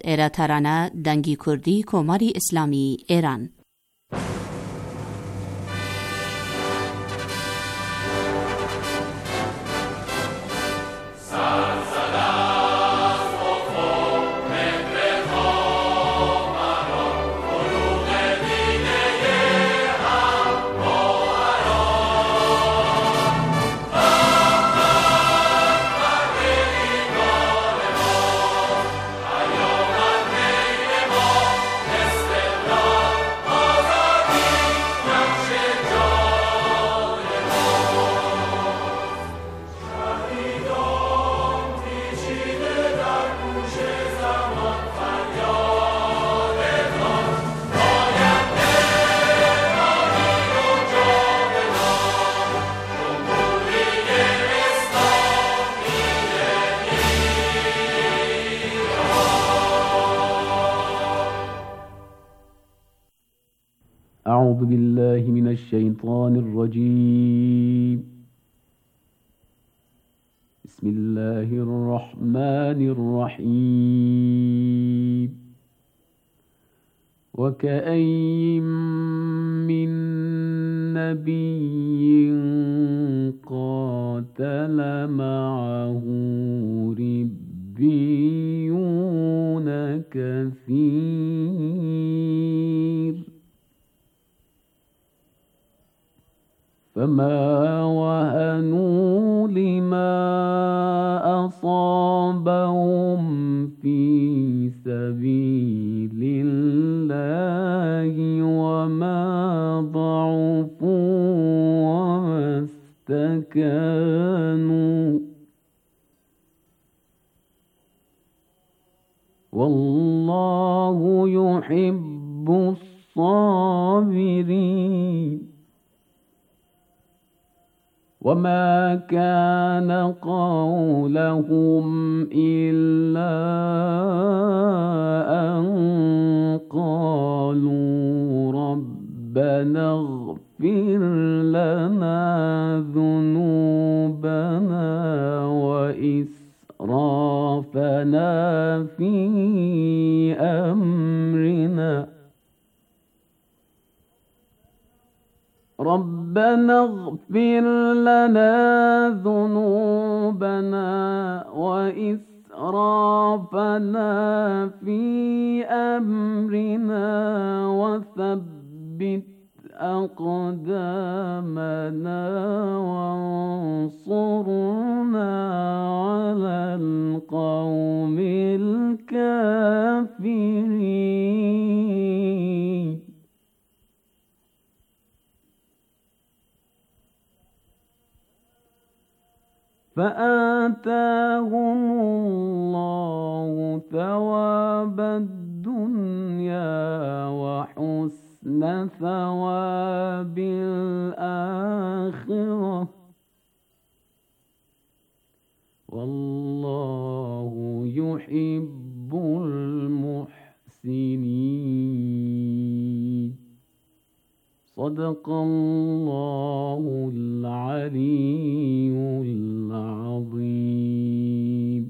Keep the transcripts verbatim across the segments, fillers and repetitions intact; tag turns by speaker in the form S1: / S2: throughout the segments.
S1: ایراترانه دنگی کردی کماری اسلامی ایران.
S2: أعوذ بالله من الشيطان الرجيم. بسم الله الرحمن الرحيم. وكأين من نبي قاتل معه ربيون كثير فما وهنوا لما أصابهم في سبيل الله وما ضعفوا وما استكانوا والله يحب الصابرين. وما كان قولهم إلا أن قالوا ربنا اغفر لنا ذنوبنا وإسرافنا في أمرنا ربنا اغفر لنا ذنوبنا وإسرافنا في أمرنا وثبت أقدامنا وانصرنا على القوم الكافرين. فآتاهم الله ثواب الدنيا وحسن ثواب الآخرة والله يحب المحسنين. صدق الله العلي العظيم.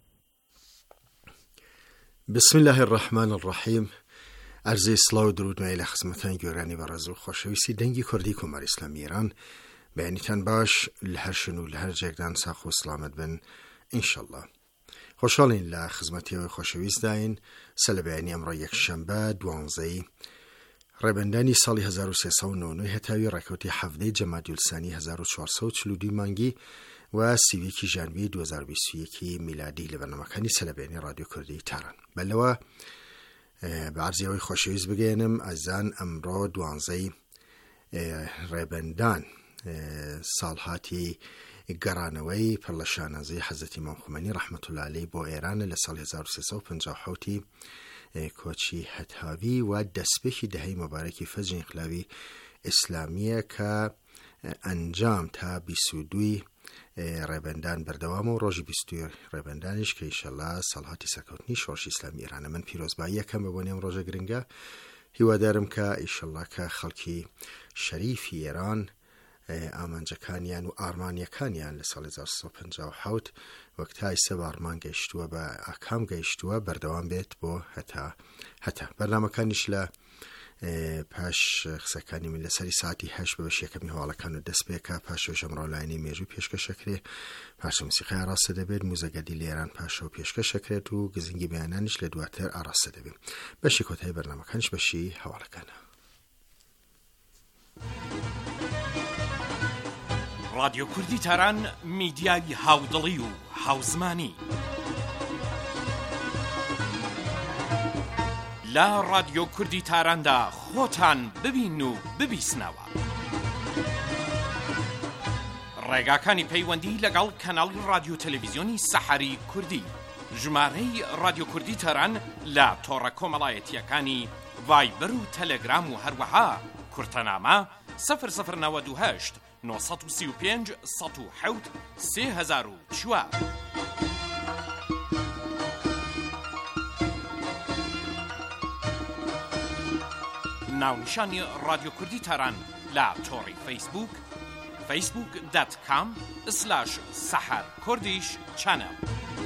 S3: بسم الله الرحمن الرحیم. عرض اصلاح و درود میل خدمتان گرامی و رضا و خوشویستی دنگی کردی کمر اسلامی ایران بینیتان باش لهر شنو لهر جگدان ساخ و سلامت بن انشالله. خوشحالین له خدمتی و خوشویست داین سال بیانی امرا یک شنبه دوانزهی ڕێبەندانی ساڵی هزار و سێسەد و نۆ هەتاوی ڕێکەوتی حەڤدەی جەمادی الثانی هزار و چوارسەد و چل و دوو مانگی و سیویەکی ژانڤیەی دوو هەزار و بیست و یەک میلادی لە بەرنامەکانی سەلەبێنی رادیۆ کوردی تاران. بەلەوە بە عەرزیەوەی خۆشەویست بگەێنم ئازان ئەمڕۆ دوانزەی ڕێبەندان ساڵهاتی گەڕانەوەی پڕ لە شانازەی حەزرەتی ئیمام خومەنی ڕەحمەتوڵڵا عەلەیهی بۆ ئێرانە لە ساڵی هزار و سێسەد و پەنجا و حەوتی کۆچی هەتاوی و دەستپێکی دەهەی مەبارەکی فەجری ئینقلابی ئیسلامیە کە ئەنجام تا بیست و دووی ڕێبەندان بەردەوامە و ڕۆژی بیست و دوو ڕێبەندانیش کە ئینشەڵڵا ساڵهاتی سەرکەوتنی شۆڕشی ئیسلامی ئێرانە. من پیرۆزبایی یەکەم بە بۆ نێم ڕۆژە گرنگە هیوادارم کە ئینشەڵڵا کە خەڵکی شەریفی ئێران ئامانجەکانیان و ئارمانیەکانیان لە ساڵی هەزار و سێ سەد و پەنجا و حەوت وەکتای سێ ئارمان گەیشتووە بە ئاکام گەیشتووە بەردەوام بێت بۆ هەتا هەتا بەرنامەکانیش لە پاش قسەکانی من لەسەری ساعتی هەشت بە بەشێکەمی هەواڵەکان و دەست پێکە پاشەوە ژەمڕۆلایەنی مێژوو پێشکەشەکرێ پاشە موسیقای ئاڕاستە دەبێت موزەگەردی لە ئێران پاشەوە پێشکەشەکرێت و گزنگی بەیانانیش لە دواتر ئاڕاستە دەبێت بەشی کۆتایی بەرنامەکانش بەشی هەواڵەکانە.
S4: رادیۆ کوردی تاران میدیای هاودڵی و هاوزمانی لە رادیۆ کوردی تاراندا خۆتان ببین و ببیسنەوە. ڕێگاکانی پەیوەندی لەگەڵ کەناڵی رادیۆ تەلەڤیزیۆنی سەحەری کوردی، ژمارەی رادیۆ کوردی تاران لە تۆڕە کۆمەڵایەتیەکانی ڤایبەر و تەلەگرام و هەروەها کورتەنامە سەفر سەفر نەوەد و هەشت نۆ سەد و سی و پێنج سەد و حەوت سێ هەزار و چوار. ناونیشانی رادیۆ کوردی تاران لە تۆڕی فەیسبوک فەیسبوک دات کام سلاش سەحەر کوردیش چەنەڵ.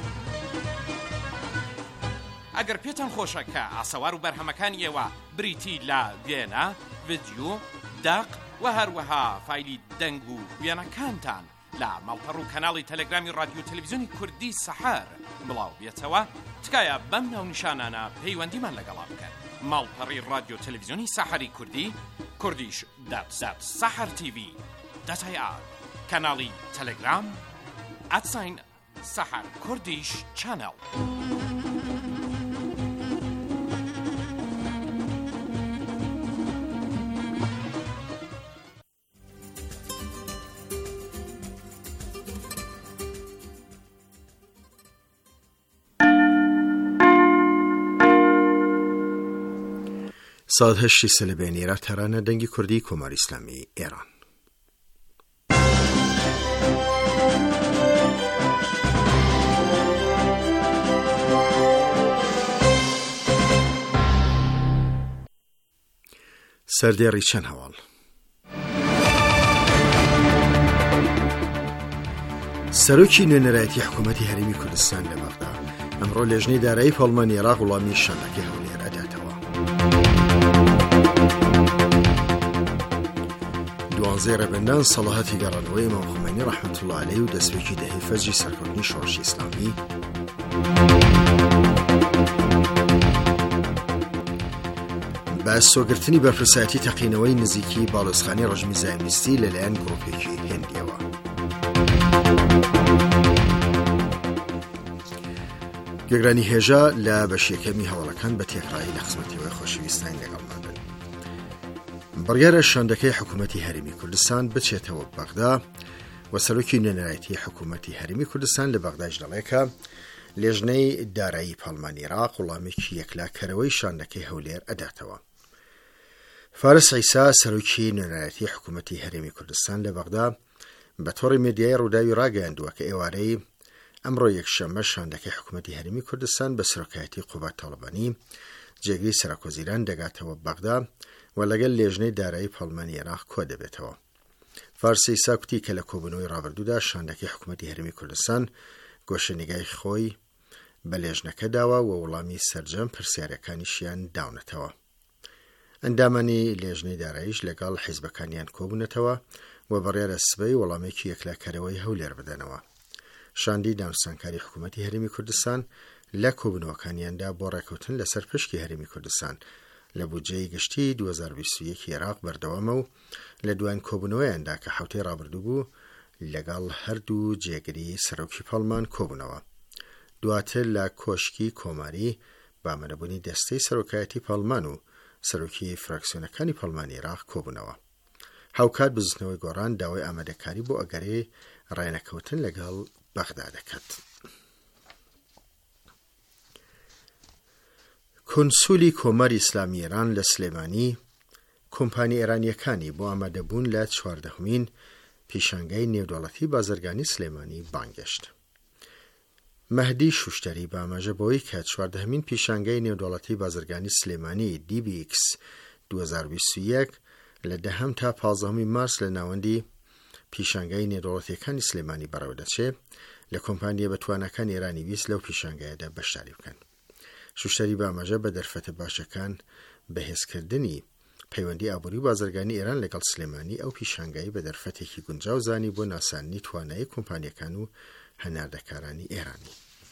S4: ئەگەر پێتان خۆشە کە ئاسەوار و بەرهەمەکانی ئێوە بریتی لە وێنە، ڤیدیۆ، داق و هەروەها فایلی دەنگ و وێنەکانتان لە ماڵپەڕ و کەناڵی تەلەگرامی رادیۆ تەلەڤیزیۆنی کوردی سەحەر بڵاو بێتەوە، تکایە بەم ناونیشانانە پەیوەندیمان لەگەڵا بکەن. ماڵپەڕی رادیۆ تەلەڤیزیۆنی سەحەری کوردی، کوردیش دات زات سەحەر تیڤی دەتای ئار، کەناڵی تەلەگرام ئەتساین سەحەر کوردیش چەنەڵ.
S3: ساڵ هەشتی سەلەبێنێرە تەرانە دەنگی کوردی کۆماری ئیسلامی ئێران. سەردێڕی چەند هەواڵ. سەرۆکی نوێنەرایەتی حکوومەتی هەرێمی کوردستان لە بەغدا ئەمڕۆ لێژنەی دارایی پاڵمانی عێراق وڵامی شانەکەی هەولێر ئەداتەوە. دوانزەی ڕێبەندان سەڵاهەتی گەڕانەوەی ئیمام خۆمەینی ڕەحمەتوڵڵا عەلەیهی و دەستپێکی دەهەی فەرجی سەرکەوتنی شۆڕشی ئیسلامی. بە سۆگرتنی بەرپرسایەتی تەقینەوەی نزیکی باڵۆزخانەی ڕەژمی زایۆنیستی لەلایەن گڕۆپێکی هێندیەوە. گوێگرانی هێژە لە بەشیەکەمی هەواڵەکان بە تێکڕایی لە خزمەتیەوەی خۆشەویستانی لەگەڵمان بن. بڕیارە شاندەکەی حکوومەتی هەرێمی کوردستان بچێتەوە بەغدا و سەرۆکی نوێنەرایەتی حکوومەتی هەرێمی کوردستان لە بەغداش دەڵێکە لێژنەی دارایی پاڵمانی عێراق وڵامێکی یەکلاکەرەوەی شاندەکەی هەولێر ئەداتەوە. فارس عیسا سەرۆکی نوێنەرایەتی حکوومەتی هەرێمی کوردستان لە بەغدا بە تۆڕی میدیای ڕووداوی ڕاگەیاندووە کە ئێوارەی ئەمڕۆ یەکشەممە شاندەکەی حکوومەتی هەرێمی کوردستان بە سەرۆکایەتی قوبات تاڵبانی جێگەی سەرۆکوەزیران دەگاتەوە بەغدا و لەگەڵ لێژنەی دارایی پاڵمانی عێراق کۆ دەبێتەوە. فارس عیسا کوتی کە لە کۆبوونەوەی ڕابردوودا شاندەکەی حکوومەتی هەرێمی کوردستان گۆشەنیگای خۆی بە لێژنەکە داوە و وەڵامی سەرجەم پرسیارەکانیشیان داونەتەوە. ئەندامانی لێژنەی داراییش لەگەڵ حیزبەکانیان کۆبوونەتەوە و بڕیارە سبەی وەڵامێکی یەکلاکەرەوەی هەولێر بدەنەوە. شاندی دامستانکاری حکوومەتی هەرێمی کوردستان لە کۆبوونەوەکانیاندا بۆ ڕێکەوتن لەسەر پشکی هەرێمی کوردستان لە بودجەی گشتی دوو هەزار و بیست و یەک عێراق بەردەوامە و لە دوایین کۆبوونەوەیاندا کە حوتەی ڕابردوو بوو لەگەڵ هەردوو جێگری سەرۆکی پاڵمان کۆبوونەوە. دواتر لە کۆشکی کۆماری بامەرەبوونی دەستەی سەرۆکایەتی پاڵمان و سەرۆکی فراکسیۆنەکانی پاڵمانی عێراق کۆبوونەوە. هاوکات بزنەوەی گۆڕان داوای ئامادەکاری بۆ ئەگەرەی ڕێنەکەوتن لەگەڵ بەغدا دەکات. کۆنسولی کۆماری ئیسلامی ئێران لە سلێمانی کۆمپانی ئێرانیەکانی بۆ ئامادەبوون لە چواردەهەمین پیشانگای نێودەوڵەتی بازرگانی سلێمانی بانگەشت. مەهدی شوشتەری بە ئاماژە بەوەی کە چواردەهەمین پیشانگای نێودەوڵەتی بازرگانی سلێمانی دی بی ئیکس دوو هەزار و بیست و یەک لە دەهەم تا پازدەهەمی مارس لە ناوەندی پیشانگای نێودەوڵەتیەکانی سلێمانی بەڕێوە دەچێت لە کۆمپانیە بەتوانەکان ئێرانی ویست لەو پیشانگایەدا بەشداری بکەن. شوشتەری بامەژە بە دەرفەتە باشەکان بەهێزکردنی پەیوەندی ئابووری بازرگانی ئێران لەگەڵ سلێمانی ئەو پیشانگایی بە دەرفەتێکی گونجاو زانی بۆ ناساندنی توانایی کۆمپانیەکان و هەناردەکارانی ئێرانی.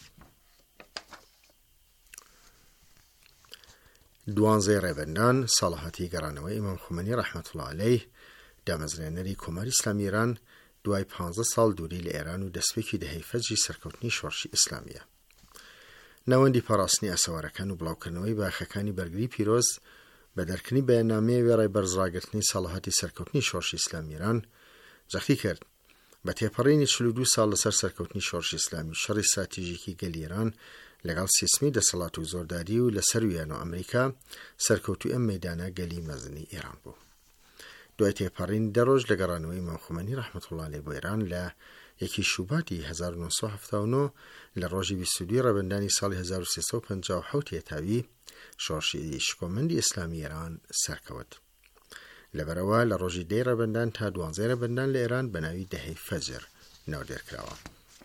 S3: دوانزەی ڕێبەندان ساڵەهاتی گەڕانەوەی ئیمام خومینی ڕەحمەتوڵڵا عەلەیه دامەزرێنەری کۆماری ئیسلامی ئێران دوای پانزە ساڵ دووری لە ئێران و دەستپێکی دەهەی فەجری سەرکەوتنی شۆڕشی ئیسلامیە. ناوەندی پاراستنی ئاسەوارەکان و بڵاوکردنەوەی باخەکانی بەرگری پیرۆز بە دەرکردنی بەیاننامەیە وێڕای بەرزڕاگرتنی ساڵەهاتی سەرکەوتنی شۆڕشی ئیسلامی ئێران جەختی کرد بە تێپەڕینی چل و دوو ساڵ لەسەر سەرکەوتنی شۆڕشی ئیسلامی شەڕی استراتیژیکی گەلی ئێران لەگەڵ سیستمی دەسەڵات و زۆرداری و لەسەر ویان و ئەمریکا سەرکەوتوی ئەم مەیدانە گەلی مەزنی ئێران بوو. دوای تێپەڕین دەڕۆژ لە گەڕانەوەی ئیمام خومینی ڕەحمەتوڵڵا عەلەیه بۆ ئێران لە یەکی شوباتی هەزار و نۆ سەد و هەفتاد و نۆ لە ڕۆژی بیست و دوو ڕەبەندانی ساڵی هەزار و سێسەد و پەنجا و حەوت هێتاوی شۆڕشی شکۆمەندی ئیسلامی ئێران سەرکەوت. لەبەرەوە لە ڕۆژی دەی ڕەبەندان تا دوانزەی ڕەبەندان لە ئێران بە ناوی دەهەی فەجر ناودێرکراوە.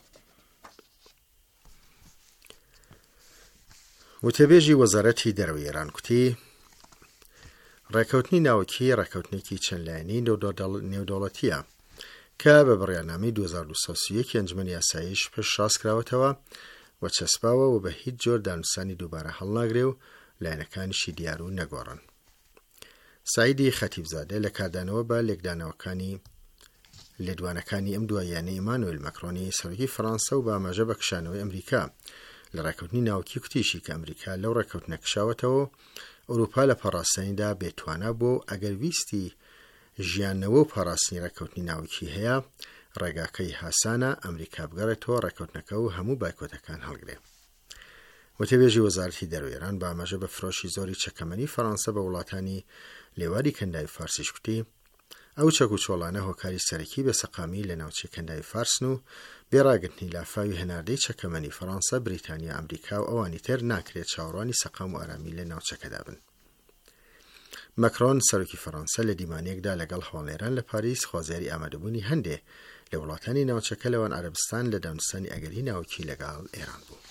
S3: وتەبێژی وەزارەتی دەرەوەی ئێران کوتی ڕێکەوتنی ناوەکی ڕێکەوتنێکی چەند لایەنی نێودەوڵەتیە کە بە بڕیارنامەی دوو هەزار و دوو سەد و سی و یەک ئەنجومەنی یاساییش پێش ڕاستکراوەتەوە و چەسپاوە و بە هیچ جۆر دانووسانی دووبارە هەڵناگرێ و لایەنەکانیشی دیار و نەگۆڕن. سعیدی خەتیبزادە لە کاردانەوە بە لێکدانەوەکانی لێدوانەکانی ئەم دواییانەی ئیمانوئێل مەکرۆنی سەرۆکی فەڕەنسا و بە ئاماژە بە کشانەوەی ئەمریکا لە ڕێکەوتنی ناوەکی کوتیشی کە ئەمریکا لەو ڕێکەوتنە کشاوەتەوە ئەوروپا لە پاڕاستنیدا بێتوانە بۆ ئەگەر ویستی ژیانەوە و پاڕاستنی ڕێکەوتنی ناوەکی هەیە ڕێگاکەی هاسانە ئەمریکا بگەڕێتەوە ڕێکەوتنەکە و هەموو بایکۆتەکان هەڵگرێ. وتەبێژی وەزارەتی دەرەوەی ئێران بە ئاماژە بە فرۆشی زۆری چەکەمەنی فەڕەنسا بە وڵاتانی لێواری کەنداوی فارسیش کوتی ئەو چەک و چۆڵانە هۆکاری سەرەکی بە سەقامی لە ناوچەی کەنداوی فارسن و بێڕاگرتنی لافاوی هەناردەی چەکەمەنی فەڕەنسا بریتانیا ئەمریکا و ئەوانی تر ناکرێت چاوەڕوانی سەقام و ئارامی لە ناوچەکەدا بن. مەکرۆن سەرۆکی فەڕەنسا لە دیمانیەکدا لەگەڵ هەواڵێران لە پاریس خوازیاری ئامادەبوونی هەندێ لە وڵاتانی ناوچەکە لەوان عەرەبستان لە دانوستانی ئەگەری ناوەکی لەگەڵ ئێران بوو.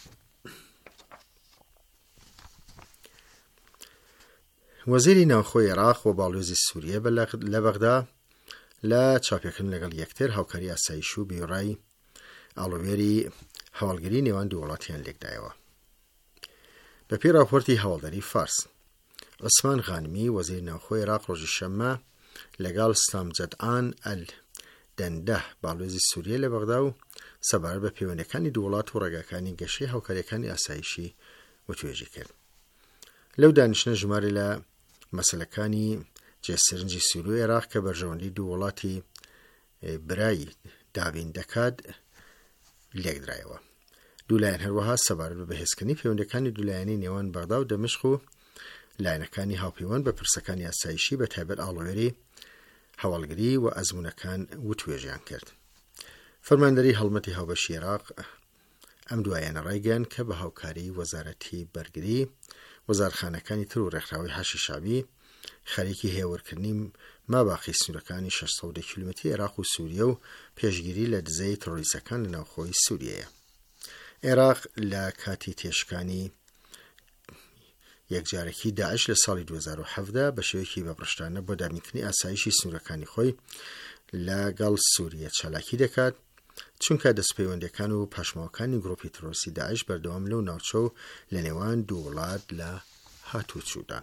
S3: وەزیری ناوخۆی عێراق و باڵێۆزی سووریە لە بەغدا لە چاپێکردن لەگەڵ یەکتر هاوکاری ئاسایش و بیڕای ئاڵۆوێری هەواڵگری نێوان دوو وڵاتیان لێکدایەوە. بەپێی راپۆرتی هەواڵدەری فارس عوسمان غانمی وەزیری ناوخۆی عێراق ڕۆژی شەممە لەگەڵ سامجەدعان ئەل دەندە باڵێۆزی سووریە لە بەغدا و سەبارەت بە پەیوەندیەکانی دوو وڵات و ڕێگاکانی گەشەی هاوکاریەکانی ئاسایشی وتوێژی کرد. لەو دانیشتە ژمارە لە مەسەلەکانی جێسەرنجی سووری و عێراق کە بەرژەوەندی دوو وڵاتی برایی دابین دەکات لێکدرایەوە. دوولایەن هەروەها سەبارەت بە بەهێزکردنی پەیوەندیەکانی دوولایەنی نێوان بەغدا و دەمشق و لایەنەکانی هاوپەیوەند بە پرسەکانی ئاسایشی بە تایبەت ئاڵۆوێری هەواڵگری و ئەزموونەکان وتوێژیان کرد. فەرماندەری هەڵمەتی هاوبەشی عێراق ئەم دوایەنە ڕایگەیاند کە بە هاوکاری وەزارەتی بەرگری وەزارخانەکانی تر و ڕێکخراوەی حەشی شابی خەریکی هێورکردنی ماباقی سنوورەکانی شەشسەد و دە کیلومەتری عێراق و سووریە و پێشگیری لە دزەی تۆڕیستەکان لە ناوخۆی سووریەیە. عێراق لە کاتی تێشکانی یەکجارێکی داعش لە ساڵی دوو هەزار و هەڤدا بە شێوەیەکی بەپڕشتانە بۆ دابینکردنی ئاسایشی سنوورەکانی خۆی لەگەڵ سووریە چالاکی دەکات چونکە دەستپەیوەندیەکان و پاشماوەکانی گڕۆپی تۆڕیستی داعش بەردەوام لەو ناوچە و لە نێوان دوو وڵات لە هاتوچوودان.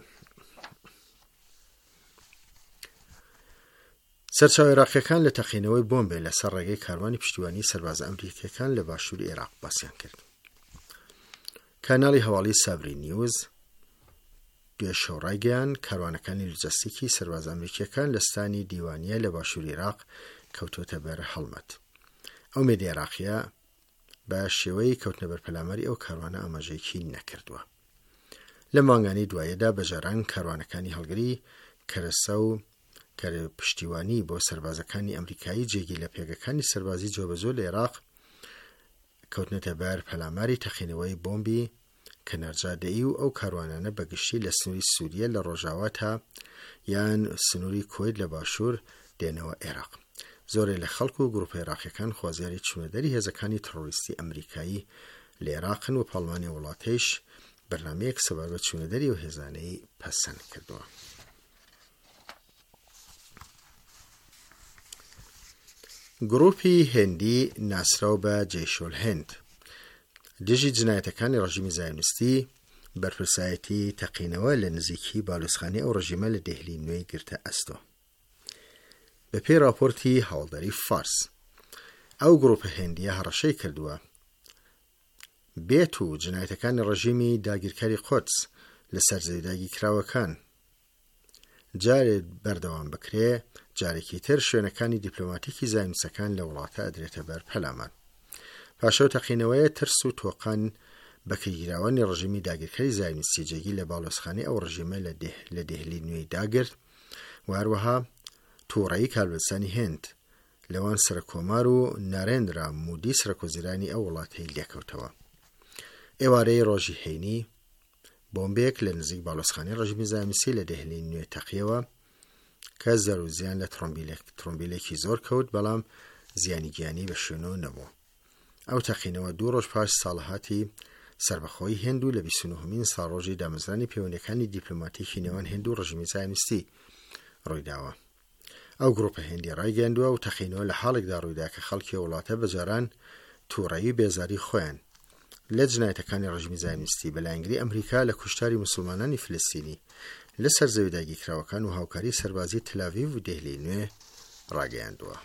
S3: سەرچاوە عێراقیەکان لە تەقینەوەی بۆمبێ لەسەر ڕێگەی کاروانی پشتیوانی سەربازە ئەمریکیەکان لە باشووری عێراق باسییان کرد. کاناڵی هەواڵی سابری نیوز دوێ شەو ڕایگەیاند کاروانەکانی لۆجستیکی سەربازە ئەمریکیەکان لە ستانی دیوانیە لە باشووری عێراق کەوتوتە بەر هەڵمەت. ئەو مێدیە عێراقیە بە شێوەی کەوتنە بەر پەلاماری ئەو کاروانە ئاماژەیەکی نەکردووە. لە مانگانی دوایەدا بەجاران کاروانەکانی هەڵگری کەرەسە و کە پشتیوانی بۆ سەربازەکانی ئەمریکایی جێگی لە پێگەکانی سەربازی جۆبەجۆ لە عێراق کەوتنەتە بەر پەلاماری تەقینەوەی بۆمبی کە نەرجادەیی و ئەو کاروانانە بەگشتی لە سنووری سووریە لە ڕۆژاوا تا یان سنووری کۆید لە باشوور دێنەوە عێراق. زۆرێک لە خەڵک و گروپە عێراقیەکان خوازیاری چوونەدەری هێزەکانی تەڕۆریستی ئەمریکایی لە عێراقن و پاڵمانی وڵاتیش بەرنامەیەک سەبار بە چوونەدەری و هێزانەی پەسەند کردووە. گروپی هێندی ناسراو بە جێشۆل هێند دژی جنایەتەکانی ڕژیمی زایۆنیستی بەرپرسایەتی تەقینەوە لە نزیکی بالۆزخانەی ئەو ڕژیمە لە دێهلی نوێی گرتە ئەستۆ. بە پێی راپۆرتی هەوڵدەری فارس ئەو گروپە هێندیە هەڕەشەی کردووە بێت و جنایەتەکانی ڕژیمی داگیرکاری قودس لەسەر زەویداگی کراوەکان جارێت بەردەوام بکرێ، جارێکی تر شوێنەکانی دیپلۆماتیکی زایۆنیستەکان لە وڵاتە ئەدرێتە بەر پەلامان. پاشەو تەقینەوەیە ترس و تۆقان بەکەیگیراوانی ڕژیمی داگیرکاری زایۆنیستی جێگی لە باڵۆزخانەی ئەو ڕژیمە لە دێهلی نوێی داگرت و هەروەها تووڕەیی کالبدستانی هێند لەوان سەرکۆمار و نارێندرا مودی سەرکۆزیرانی ئەو وڵاتەی لێکەوتەوە. ئێوارەی ڕۆژی هەینی بۆمبێک لە نزیک باڵۆزخانەی ڕژیمی زایۆنیستی لە دێهلی نوێ تەقیەوە کە زەر و زیان لە ترۆمبیلێکی زۆر کەوت، بەڵام زیانی گیانی بە شوێنەوە نەبوو. ئەو تەقینەوە دوو ڕۆژ پاش ساڵەهاتی سربەخۆی هێند و لە بیست و نۆهەمین ساڵڕۆژی دامەزرانی پەیوەندیەکانی دیپلۆماتیکی نێوان هێند و ڕژیمی زایۆنیستی ڕوویداوە. ئەو گروپە هێندی ڕایگەیاندووە و تەقینەوە لە حاڵێکدا ڕوویدا کە خەڵکی وڵاتە بەجاران تووڕەیی بێزاری خۆیان لە جنایەتەکانی ڕژیمی زایۆنیستی بەلایەنگری ئەمریکا لە کوشتاری موسڵمانانی فلستینی لەسەر زەویداگی کراوەکان و هاوکاری سەربازی تەل‌ئاڤیڤ و دێهلی نوێ ڕاگەیاندووە.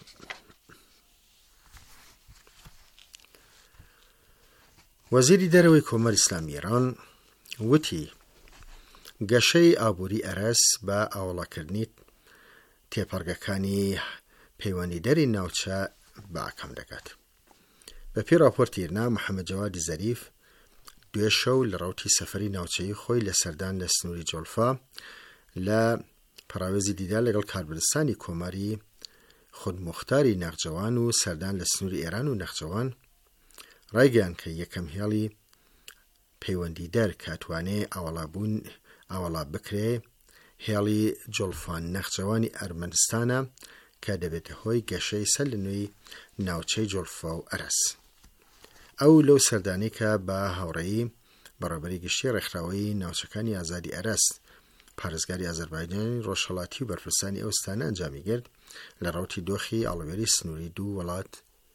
S3: وەزیری دەرەوەی کۆمەری ئیسلامی ئێران وتی گەشەی ئابووری ئەرەس بە ئاوەڵاکردنی تێپەڕگەکانی پەیوەندیدەری ناوچە باکەم دەکات. بە پێی راپۆرتی ئیرنا، محەممەد جەوادی زەریف دوێ شەو لە ڕەوتی سەفەری ناوچەیی خۆی لە سەردان لە سنووری جۆلفا لە پەراوێزی دیدار لەگەڵ کاربدستانی کۆماری خودموختاری نەخجەوان و سەردان لە سنووری ئێران و نەخجەوان ڕایگەیان کە یەکەم هێڵی پەیوەندیدەر کاتوانێ ئاوەڵابوون ئاوەڵا بکرێ هێڵی جۆلفان نەخجەوانی ئەرمەنستانە کە دەبێتە هۆی گەشەی سەر لە نوێی ناوچەی جۆلفا و ئەرەس. ئەو لەو سەردانی کە بە هاوڕێیی بەڕێوەبەری گشتی ڕێکخراوەی ناوچەکانی ئازادی ئەرەس پارێزگاری ئازەربایجانی ڕۆژهەڵاتی و بەرپرسانی ئەو ستانە ئەنجامی گرت لە ڕەوتی دۆخی ئاڵوێری سنووری دوو وڵات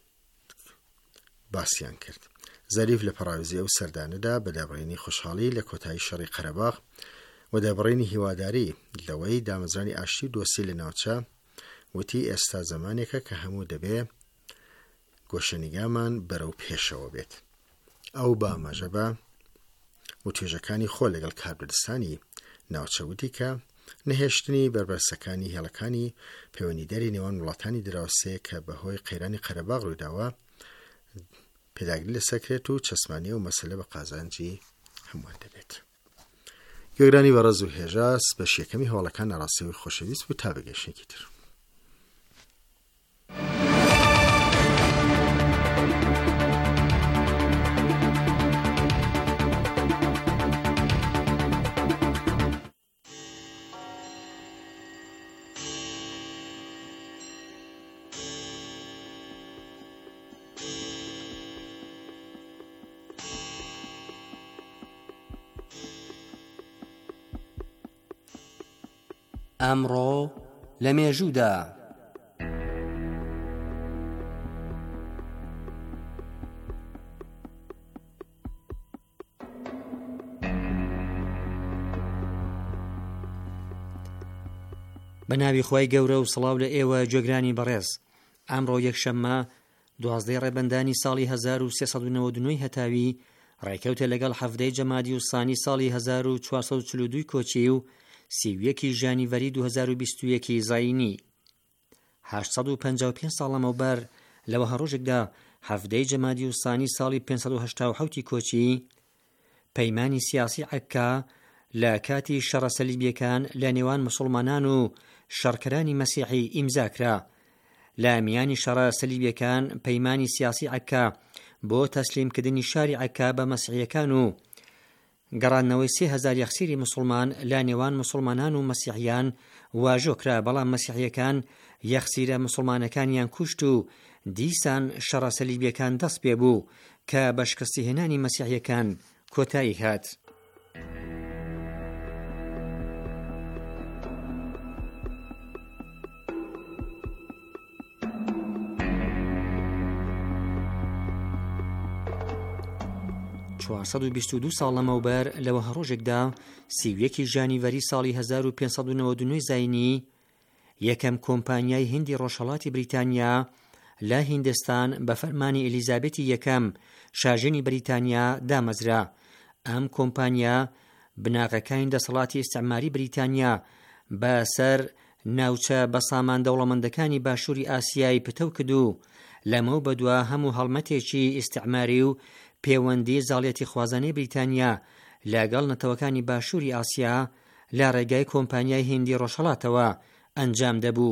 S3: باسییان کرد. زەریف لە پەراوێزی ئەو سەردانەدا بەدابڕینی خوشحاڵی لە کۆتایی شەڕی قەرەباغ و دابڕینی هیواداری لەوەی دامەزرانی ئاشتی و دۆستی لە ناوچە وتی ئێستا زمانێکە کە هەموو دەبێ گۆشەنیگامان بەرەو پێشەوە بێت. ئەو بە ئاماژە بە و توێژەکانی خۆ لەگەڵ کاربدستانی ناوچەوتی کە نەهێشتنی بربەرسەکانی هێڵەکانی پەیوەندیدەری نێوان وڵاتانی دراوسێ کە بەهۆی قەیرانی قەرەباغ ڕوویداوە پێداگری لەسەکرێت و چەسمانی و مەسەلە بە قازانجی هەمووان دەبێت. گوێگرانی بەڕێز و هێژاس بە شێکەمی هەواڵەکان ئاڕاستەوەی خۆشەویست بوو تا بەگەشتێکی تر.
S5: ئەمڕۆ لە مێژوودا بە ناوی خۆی گەورە و سڵاو لە ئێوە گوێگرانی بەڕێز. ئەمڕۆ یەکشەممە دوازدەی ڕێبەندانی ساڵی هەزار و سێسەد و نەوەد و نۆ هەتاوی ڕێکەوتە لەگەڵ هەفتەی جەمادی و سانی ساڵی هەزار و چوارسەد و چل و دوو کۆچی و سیویەکی ژانیڤەری دوو هەزار و بیست و یەکی زاینی. هەشت سەد و پەنجا و پێنج ساڵ لەمەوبەر لەوە هەڕۆژێکدا هەفتەی جەمادی و سانی ساڵی پێنج سەد و هەشتا و حەوتی کۆچی پەیمانی سیاسی عەکا لە کاتی شەڕە سەلیبیەکان لە نێوان موسڵمانان و شەڕکەرانی مەسیحی ئیمزاکرا. لە میانی شەڕە سەلیبیەکان پەیمانی سیاسی عەکا بۆ تەسلیمکردنی شاری عەکا بە مەسیحیەکان و گەڕانەوەی سێ هەزار یەخسیری موسڵمان لە نێوان موسڵمانان و مەسیحیان واژۆکرا، بەڵام مەسیحیەکان یەخسیرە مسلمانەکانیان کوشت و دیسان شەڕە سەلیبیەکان دەست پێ بوو کە بە شکستی هێنانی مەسیحیەکان کۆتایی هات. چوارسەد و بیست و دوو ساڵ لەمەوبەر لەوە هەڕۆژێکدا سیویەکی ژانیڤەری ساڵی هەزار و پێنج سەد و نەوەت و نۆ زاینی یەکەم کۆمپانیای هێندی ڕۆژهەڵاتی بریتانیا لە هیندستان بە فەرمانی ئەلیزابێتی یەکەم شاژێنی بریتانیا دامەزرا. ئەم کۆمپانیا بناغەکانی دەسەڵاتی ئیستیعماری بریتانیا بەسەر ناوچە بە سامان دەوڵەمەندەکانی باشووری ئاسیای پتەو کردو. لەمەو بەدووە هەموو هەڵمەتێکی ئیستیعماری و پەیوەندی زاڵیەتی خوازانەی بریتانیا لەگەڵ نەتەوەکانی باشووری ئاسیا لە ڕێگای کۆمپانیای هێندی ڕۆژهەڵاتەوە ئەنجام دەبوو.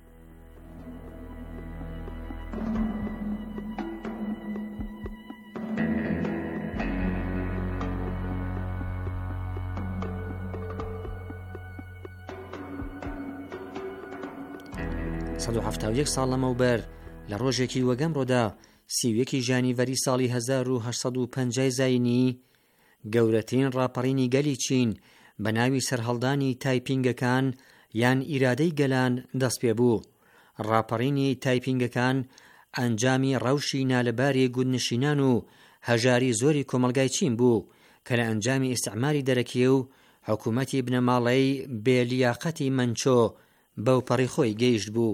S5: سەد و هەفتاد و یەک ساڵ لەمەوبەر لە ڕۆژێکی وەگەمڕۆدا سیویەکی ژانیڤەری ساڵی هەزار و هەشت سەد و پەنجا زاینی گەورەترین ڕاپەڕینی گەلی چین بە ناوی سەرهەڵدانی تایپینگەکان یان ئیرادەی گەلان دەست پێ بوو. ڕاپەڕینی تایپینگەکان ئەنجامی ڕەوشی نالەباری گوندنشینان و هەژاری زۆری کۆمەلگای چین بوو کە لە ئەنجامی ئیستیعماری دەرەکیە و حکوومەتی بنەماڵەی بێلیاقەتی مەنچۆ بەو پەڕی خۆی گەیشت بوو.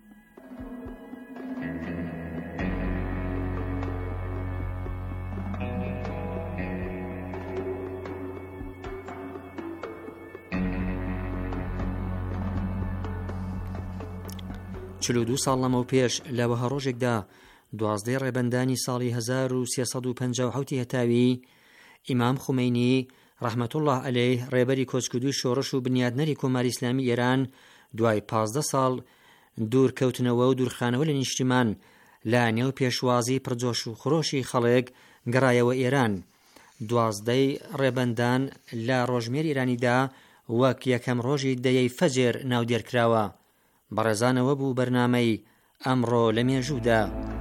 S5: چل و دوو ساڵ لەمەو پێش لەوە هەڕۆژێکدا دوازدەی ڕێبەندانی ساڵی هەزار و سێسەد و پەنجا و حەوتی هەتاوی ئیمام خومەینی ڕەحمەت الله عەلەیه ڕێبەری کۆچکردووی شۆڕش و بنیادنەری کۆماری ئیسلامی ئێران دوای پازدە ساڵ دوورکەوتنەوە و دوورخانەوە لە نیشتیمان لە نێو پێشوازی پرجۆش و خڕۆشی خەڵک گەڕایەوە ئێران. دوازدەی ڕێبەندان لە ڕۆژمێری ئێرانیدا وەک یەکەم ڕۆژی دەیەی فەجر ناودێرکراوە. بەڕێزانەوە بوو بەرنامەی ئەمڕۆ لە مێژوودا.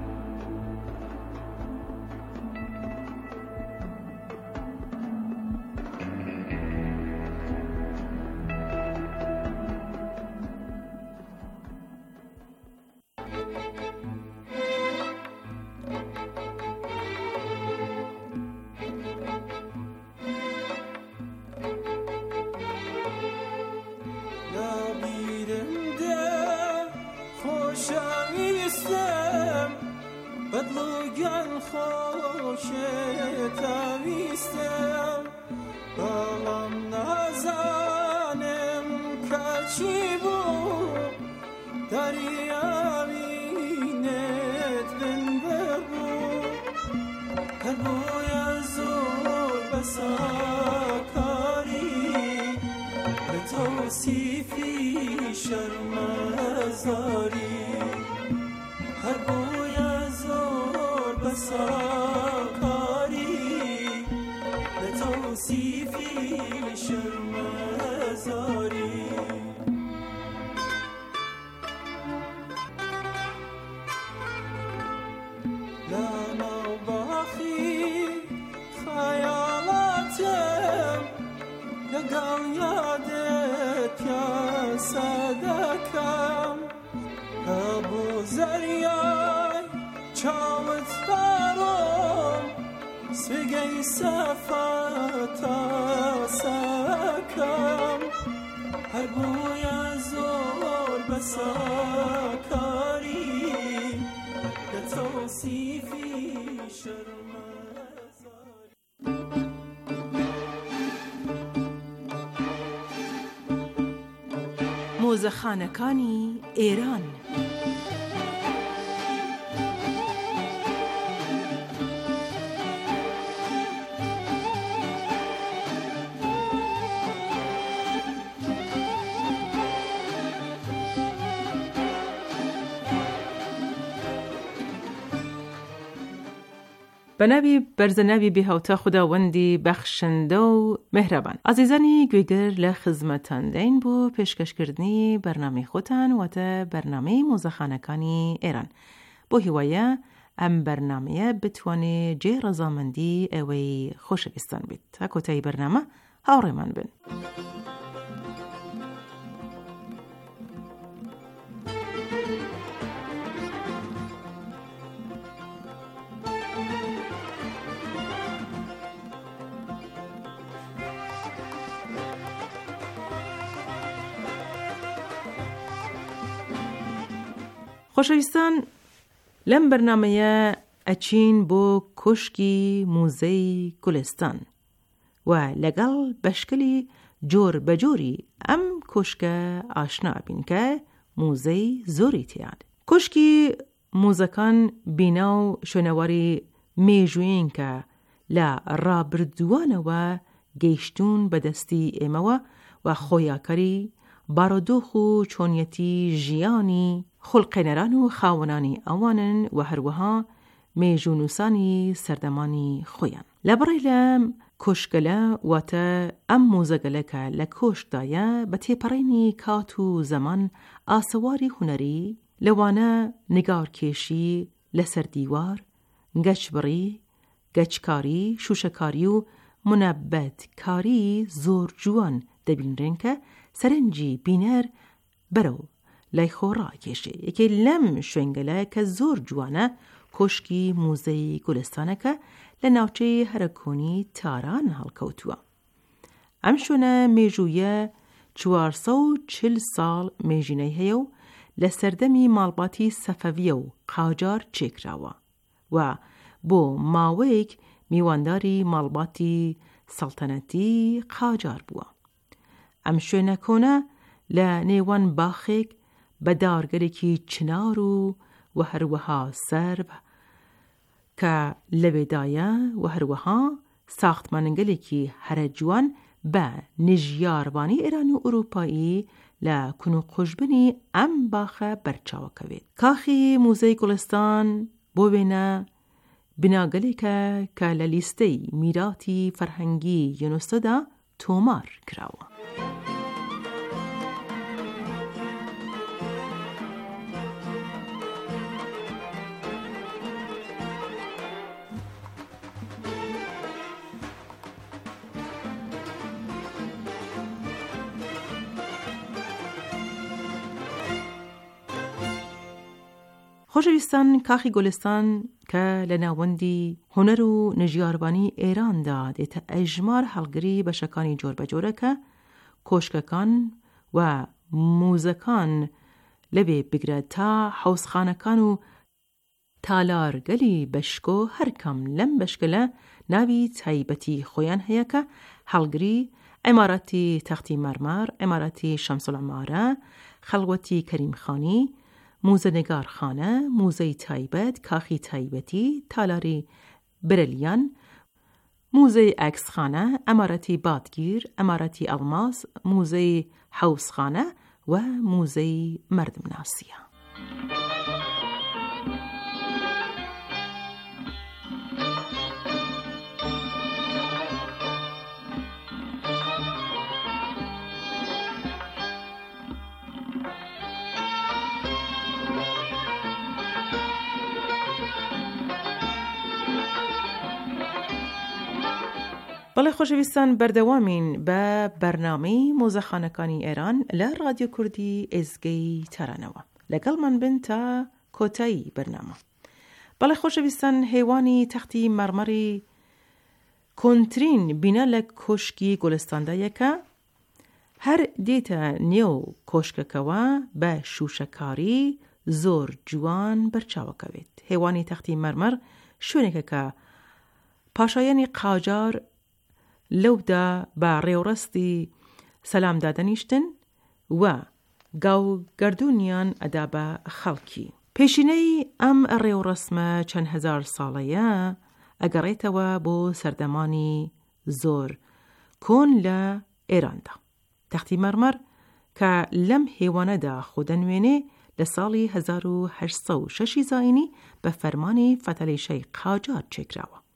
S6: مۆزەخانەکانی ئێران. به نوی برزنوی به هوتا خداوندی بخشنده و مهربان. عزیزانی گویگر لخدمتان دین بو پیشکش کردنی برنامه خودتان و تا برنامه موزخانکانی ایران. بو هوایه ام برنامه بتوانه جه رضامندی اوی خوشویستان بید. هکوتای برنامه هاوری من بین. خوشویستان لم برنامه اچین بو کشکی موزه گلستان و لگل بشکلی جور بجوری ام کشک آشنا بین که موزه زوری تیاد. کشکی موزکان بیناو شنواری میجوین که لا رابردوان و گیشتون بدستی ایموا و خویاکاری بارودوخو چونیتی جیانی خلق نران و خاونانی اوانن و هروها میجونوسانی سردمانی خویان. لبرای لم کشکله و تا ام موزگله که لکوش دایه به تیپرینی کاتو زمان آسواری هنری لوانه نگار کشی لسر دیوار گچبری، گچکاری، شوشکاری و منبت کاری زور جوان دبین رنکه سرنجی بینر برو لای خورا کشه. یکی لم شنگله که زور جوانه کشکی موزه گلستانه که لناوچه هرکونی تاران هالکوتوا. امشونه میجویه چوارسو چل سال میجینه هیو لسردمی مالباتی صفویو قاجار چک راوا و بو ماویک میوانداری مالباتی سلطنتی قاجار بوا. امشونه کنه لنیوان باخیک بدارگری کی چنارو و هروها سرب که لبدایه و هروها ساختمانگلی کی هر جوان به نجیاروانی ایرانی و اروپایی لکنو خوشبنی ام باخه برچاو کوید. کاخی موزه گلستان بوینه بناگلی که که للیسته میراتی فرهنگی یونسکو دا تومار کراوه. خوشویستان کاخی گلستان که لناوندی هنر و نجیاروانی ایران داد ایتا اجمار حلگری بشکانی جور بجوره که کوشککان و موزکان لبه بگرد تا حوزخانکان و تالارگلی بشکو هر کم لم بشکله ناوی تایبتی خویان هیا که حلگری اماراتی تختی مرمر، اماراتی شمس العماره، خلوتی کریم خانی، موزه نگار خانه، موزه تایبت، کاخی تایبتی، تالاری برلیان، موزه عکس خانه، اماراتی بادگیر، اماراتی الماس، موزه حوز خانه و موزه مردم ناسیه. بله خوشویستان بردوامین به برنامه موزخانکانی ایران لرادیو کردی ازگی ترانوا لگل من بین تا کوتایی برنامه. بله خوشویستان حیوانی تختی مرمری کنترین بینه لک کشکی گلستانده یکا هر دیتا نیو کشککوا به شوشکاری زور جوان برچاو کوید. حیوانی تختی مرمر شونه که پاشایانی قاجار لودا با ریورستی سلام دادنیشتن و گاو گردونیان ادابا خلکی. پیشینه ام ریورسمه چند هزار سالیه اگریتوا بو سردمانی زور کن ل ایران دا. تختی مرمر که لم حیوانه دا خودنوینه لسالی هزار و هشتصد و شش زاینی به فرمانی فتلی شیخ قاجار چکراوه.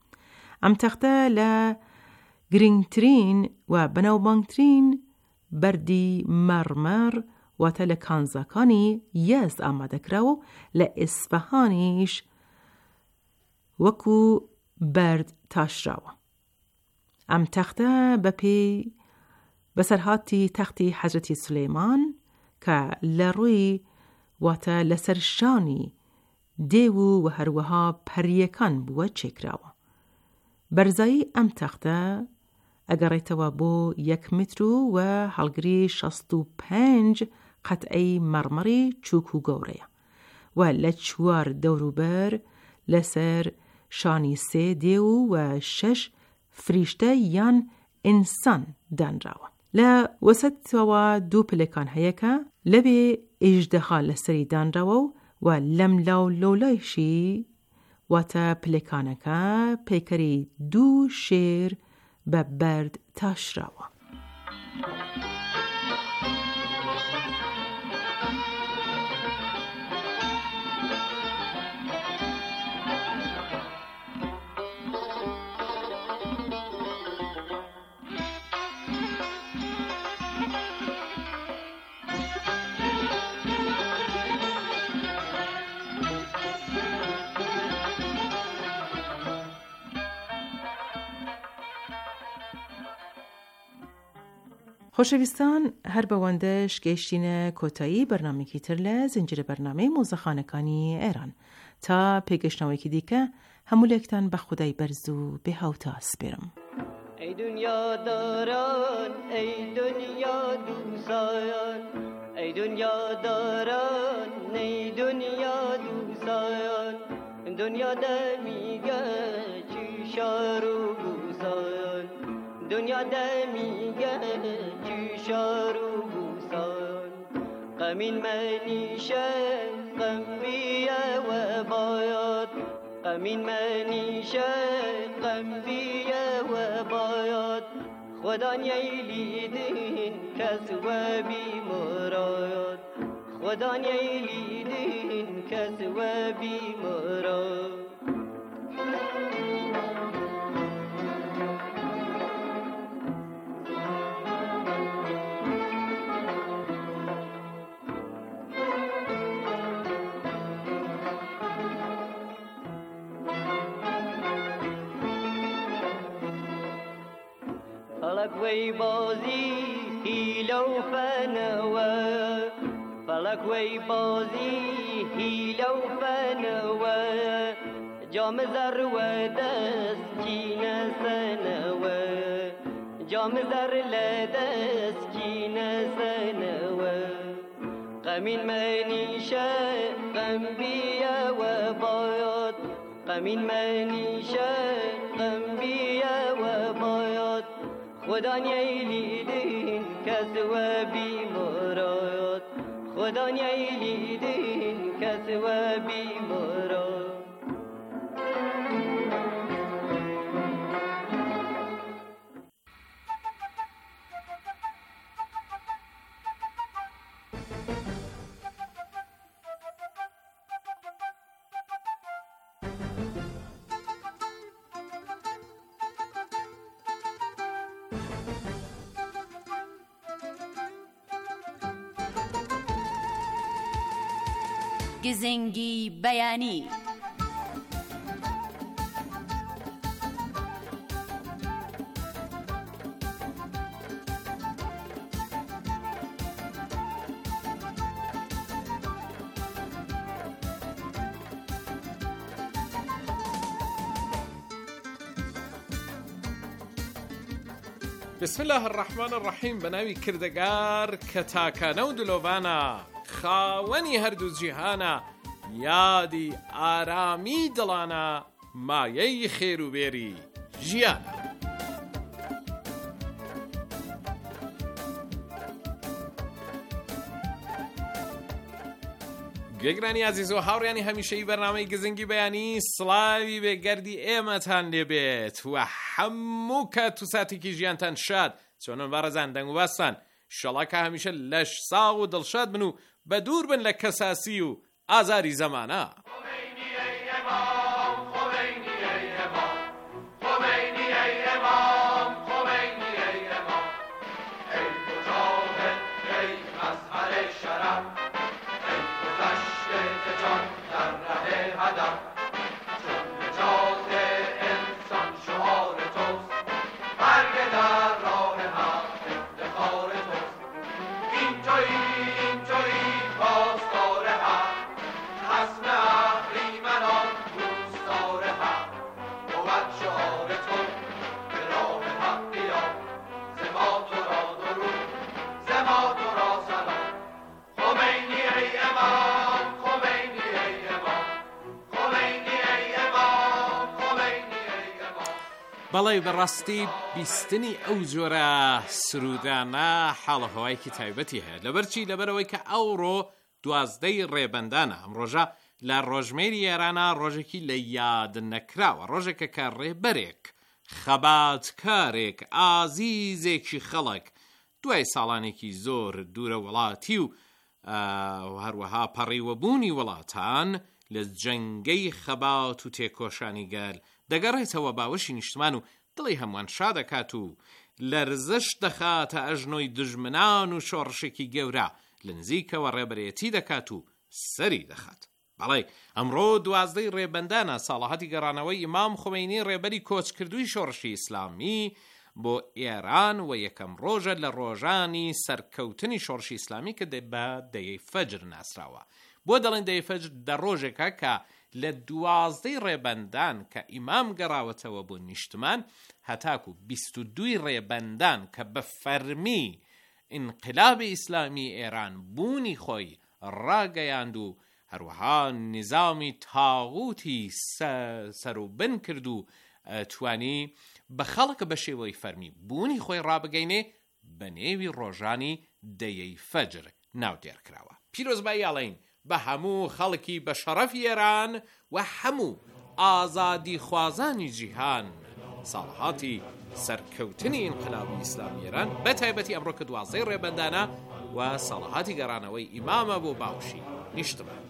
S6: ئەم تەختە لە گرنگترین و بەناوبانگترین بەردی مەرمەر واتە لە کانزەکانی یەزد ئامادەکراوە و لە ئیسفەهانیش وەکو بەرد تاشراوە. ئەم تەختە بەپێی بەسەرهاتی تەختی حەزرەتی سولەیمان کە لە ڕووی واتە لەسەر شانی دێو و هەروەها پەریەکان بووە چێکراوە. بەرزایی ئەم تەختە ئەگەڕێتەوە بۆ یەک متر و هەڵگری شەست و پێنج قەتعەی مەرمەری چووک و گەورەیە و لە چوار دەوروبەر لەسەر شانی سێ دێو و شەش فریشتە یان ئینسان دانراوە. لە وەسەتەوە دوو پلەکان هەیەکە لەبێ ئێژدەها لەسەری دانراوە و و لەم لاو لەولایشی واتە پلەکانەکە پێکەری دوو شێر بە بەرد تاشراوە. خۆشەویستان، هەر بەوەندەش گەیشتینە کۆتایی بەرنامێکی تر لە زنجیرە بەرنامەی مۆزەخانەکانی ئێران. تا پێگەشتنەوەیکی دیکە هەموو بە خودای بەرز و بێهاوتا سپێرم.
S7: ای دنیا داران، ای دنیا دوستان، ای دنیا داران، ای دنیا دوستان، دنیا دمیگه چی شارو بوسان، دنیا دمیگه چی شارو بوسان، غمین منیشه غم بیه و باید، غمین منیشه غم بیه و باید، خدا نیلیدین کس و بی مراد، خدا نیلیدین کس و بی مراد. فلک وی بازی هیلو فنوا، فلک وی بازی هیلو فنوا، جام زر و دست چین سنوا، جام زر لدست چین سنوا، غمین منیشه غم بیه و باید، غمین منیشه غم بیه و باید، خدا نیلیدین کس و بی مراد، خدا نیلیدین کس و بی مراد.
S1: گزنگی بیانی.
S4: بسم الله الرحمن الرحیم. بەناوی کردگار کە تاکانە و دلۆڤانە، خاوەنی هەردوو جیهانە، یادی ئارامی دڵانە، مایەی خێروبێری ژیانە. گوێگرانی عزیز و هاوڕێیانی هەمیشەی بەرنامەی گزنگی بەیانی، سڵاوی بێگەردی ئێمەتان لێبێت و هەموو کات و ساتێکی ژیانتان شاد. چۆنن بەڕێزان دەنگ و باستان، ئینشەڵڵا کە هەمیشە لەش ساغ و دڵشاد بن و بە دوور بن لە کەساسی و ئازاری زەمانە. بەڵێ بەڕاستی بیستنی ئەو جۆرە سرودانە حاڵەهەوایەکی تایبەتی هەیە لەبەرچی لەبەرەوەی کە ئەوڕۆ دوازدەی ڕێبەندانە ئەم ڕۆژە لە ڕۆژمێری ئێرانە ڕۆژێکی لە یاد نەکراوە ڕۆژێکە کە ڕێبەرێک خەباتکارێک ئازیزێکی خەڵک دوای ساڵانێکی زۆر دوورە وڵاتی و هەروەها پەڕیوەبوونی وڵاتان لە جەنگەی خەبات و تێکۆشانی گەل دەگەڕێتەوە باوەشی نیشتمان و دڵی هەمووان شادەکات و لەرزش دەخاتە ئەژنۆی دژمنان و شۆڕشێکی گەورە لە نزیکەوە ڕێبەرێتی دەکات و سەری دەخات. بەڵێ ئەمڕۆ دوازدەی ڕێبەندانە ساڵەهاتی گەڕانەوەی ئیمام خومینی ڕێبەری کۆچکردووی شۆڕشی ئیسلامی بۆ ئێران و یەکەم ڕۆژە لە ڕۆژانی سەرکەوتنی شۆڕشی ئیسلامی کە بە دەیەی فەجر ناسراوە. بۆ دەڵێن دەیەی فەجر دە ڕۆژێکە کە لە دوازدەی ڕێبەندان کە ئیمام گەڕاوەتەوە بۆ نیشتمان هەتاکو بیست و دوی ڕێبەندان کە بە فەرمی ئینقلابی ئیسلامی ئێران بوونی خۆی ڕاگەیاند و هەروەها نظامی تاغوتی سەر و بن کرد و توانی بە خەڵک بە شێوەی فەرمی بوونی خۆی ڕابگەینێ بە نێوی ڕۆژانی دەیەی فەجر ناودێرکراوە. پیرۆزبایی ئاڵین بە هەموو خەڵکی بە شەڕەفی ئێران و هەموو ئازادی خوازانی جیهان ساڵهاتی سەرکەوتنی ئینقلابی ئیسلامی ئێران بە تایبەتی ئەمڕۆ کە دوازدەی ڕێبەندانە و ساڵهاتی گەڕانەوەی ئیمامە بۆ باوشی نیشتمان.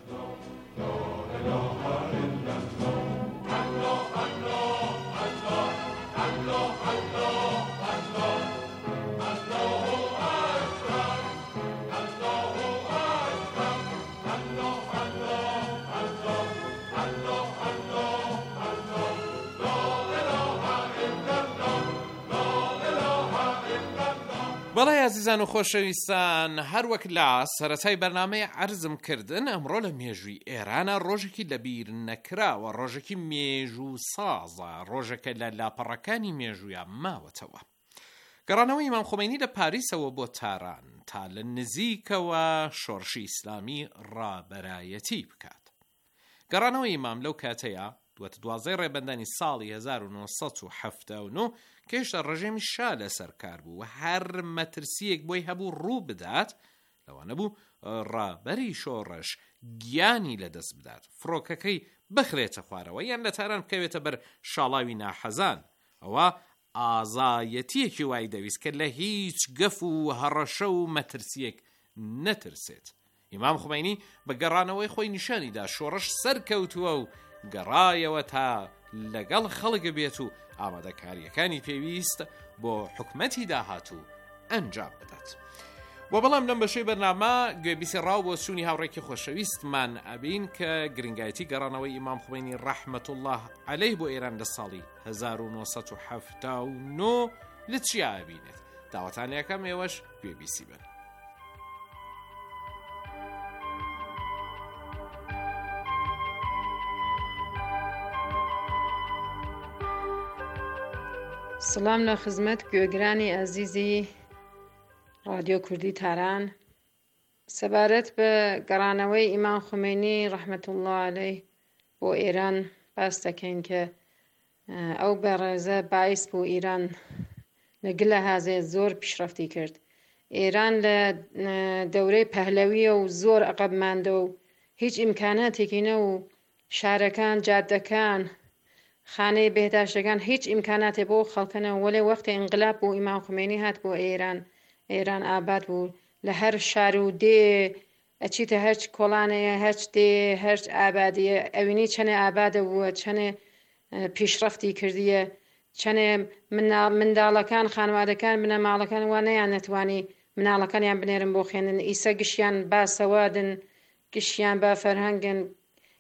S4: بەڵێ عزیزان و خۆشەویستان هەروەک لا سەرەتای بەرنامەیە عەرزم کردن ئەمڕۆ لە مێژووی ئێرانە ڕۆژێکی لەبیر نەکراوە ڕۆژێکی مێژوو سازە ڕۆژێکە لە لاپەڕەکانی مێژوویە ماوەتەوە. گەڕانەوەی ئیمام خومینی لە پاریسەوە بۆ تاران تا لە نزیکەوە شۆڕشی ئیسلامی ڕابەرایەتی بکات. گەڕانەوەی ئیمام لەو کاتەیە دواتە دوازدەی ڕێبەندانی ساڵی هەزار و نۆ سەد و حەفتە و نۆ کێشتا ڕژێمی شا لەسەر کار بوو و هەر مەترسیەک بۆی هەبوو ڕوو بدات لەوانە بوو ڕابەری شۆڕش گیانی لەدەست بدات فڕۆکەکەی بخرێتە خوارەوە یان لە تاران بکەوێتە بەر شاڵاوی ناحەزان. ئەوە ئازایەتیەکی وای دەویست کە لە هیچ گەف و هەڕەشە و مەترسیەک نەترسێت. ئیمام خومینی بە گەڕانەوەی خۆی نیشانیدا شۆڕش سەرکەوتووە و گەڕایەوە تا لەگەڵ خەڵک بێت و ئامادەکاریەکانی پێویست بۆ حکومەتی داهات و ئەنجام بدات. بۆ بەڵام لەم بەشەی بەرنامە گوێبیسی ڕاو بۆ چوونی هاوڕێکی خۆشەویستمان ئەبین کە گرنگایەتی گەڕانەوەی ئیمام خومینی ڕەحمەت الله عەلەیه بۆ ئێران لە ساڵی هەزار و نۆ سەد و حەفتا و نۆ لە چیا ئەبینێت. داوەتانیەکەم ئێوەش گوێبیسی بن.
S8: سلام لە خزمەت گوێگرانی ئەزیزی رادیۆ کوردی تاران. سەبارەت بە گەڕانەوەی ئیمام خومینی ڕەحمەت الله عەلەیه بۆ ئێران باس دەکەین کە ئەو بەڕێزە باعیس بوو ئیران لەگەڵ هازێ زۆر پیشرەفتی کرد. ئێران لە دەورەی پەهلەویە و زۆر عەقەب ماندە و هیچ ئیمکاناتێکی نە و شارەکان جادەکان خانەی بێهداشتەکان هیچ ئیمکاناتێ بۆ خەڵکەنە وەلێ وەختی ئینقلاب بوو ئیمام خومینی هات بۆ ئێران ئێران ئاباد بوو لە هەر شار و دێ ئەچیتە هەرچ کۆڵانەیە هەرچ دێ هەرچ ئابادیە ئەوینی چەنێ ئابادە بووە چەنێ پیشرەفتی کردیە چەنێ منداڵەکان خانوادەکان بنە ماڵەکان وانەیان نەتوانی مناڵەکانیان بنێرن بۆ خوێندن ئیسە گشتیان با سەوادن گشتیان با فەرهەنگن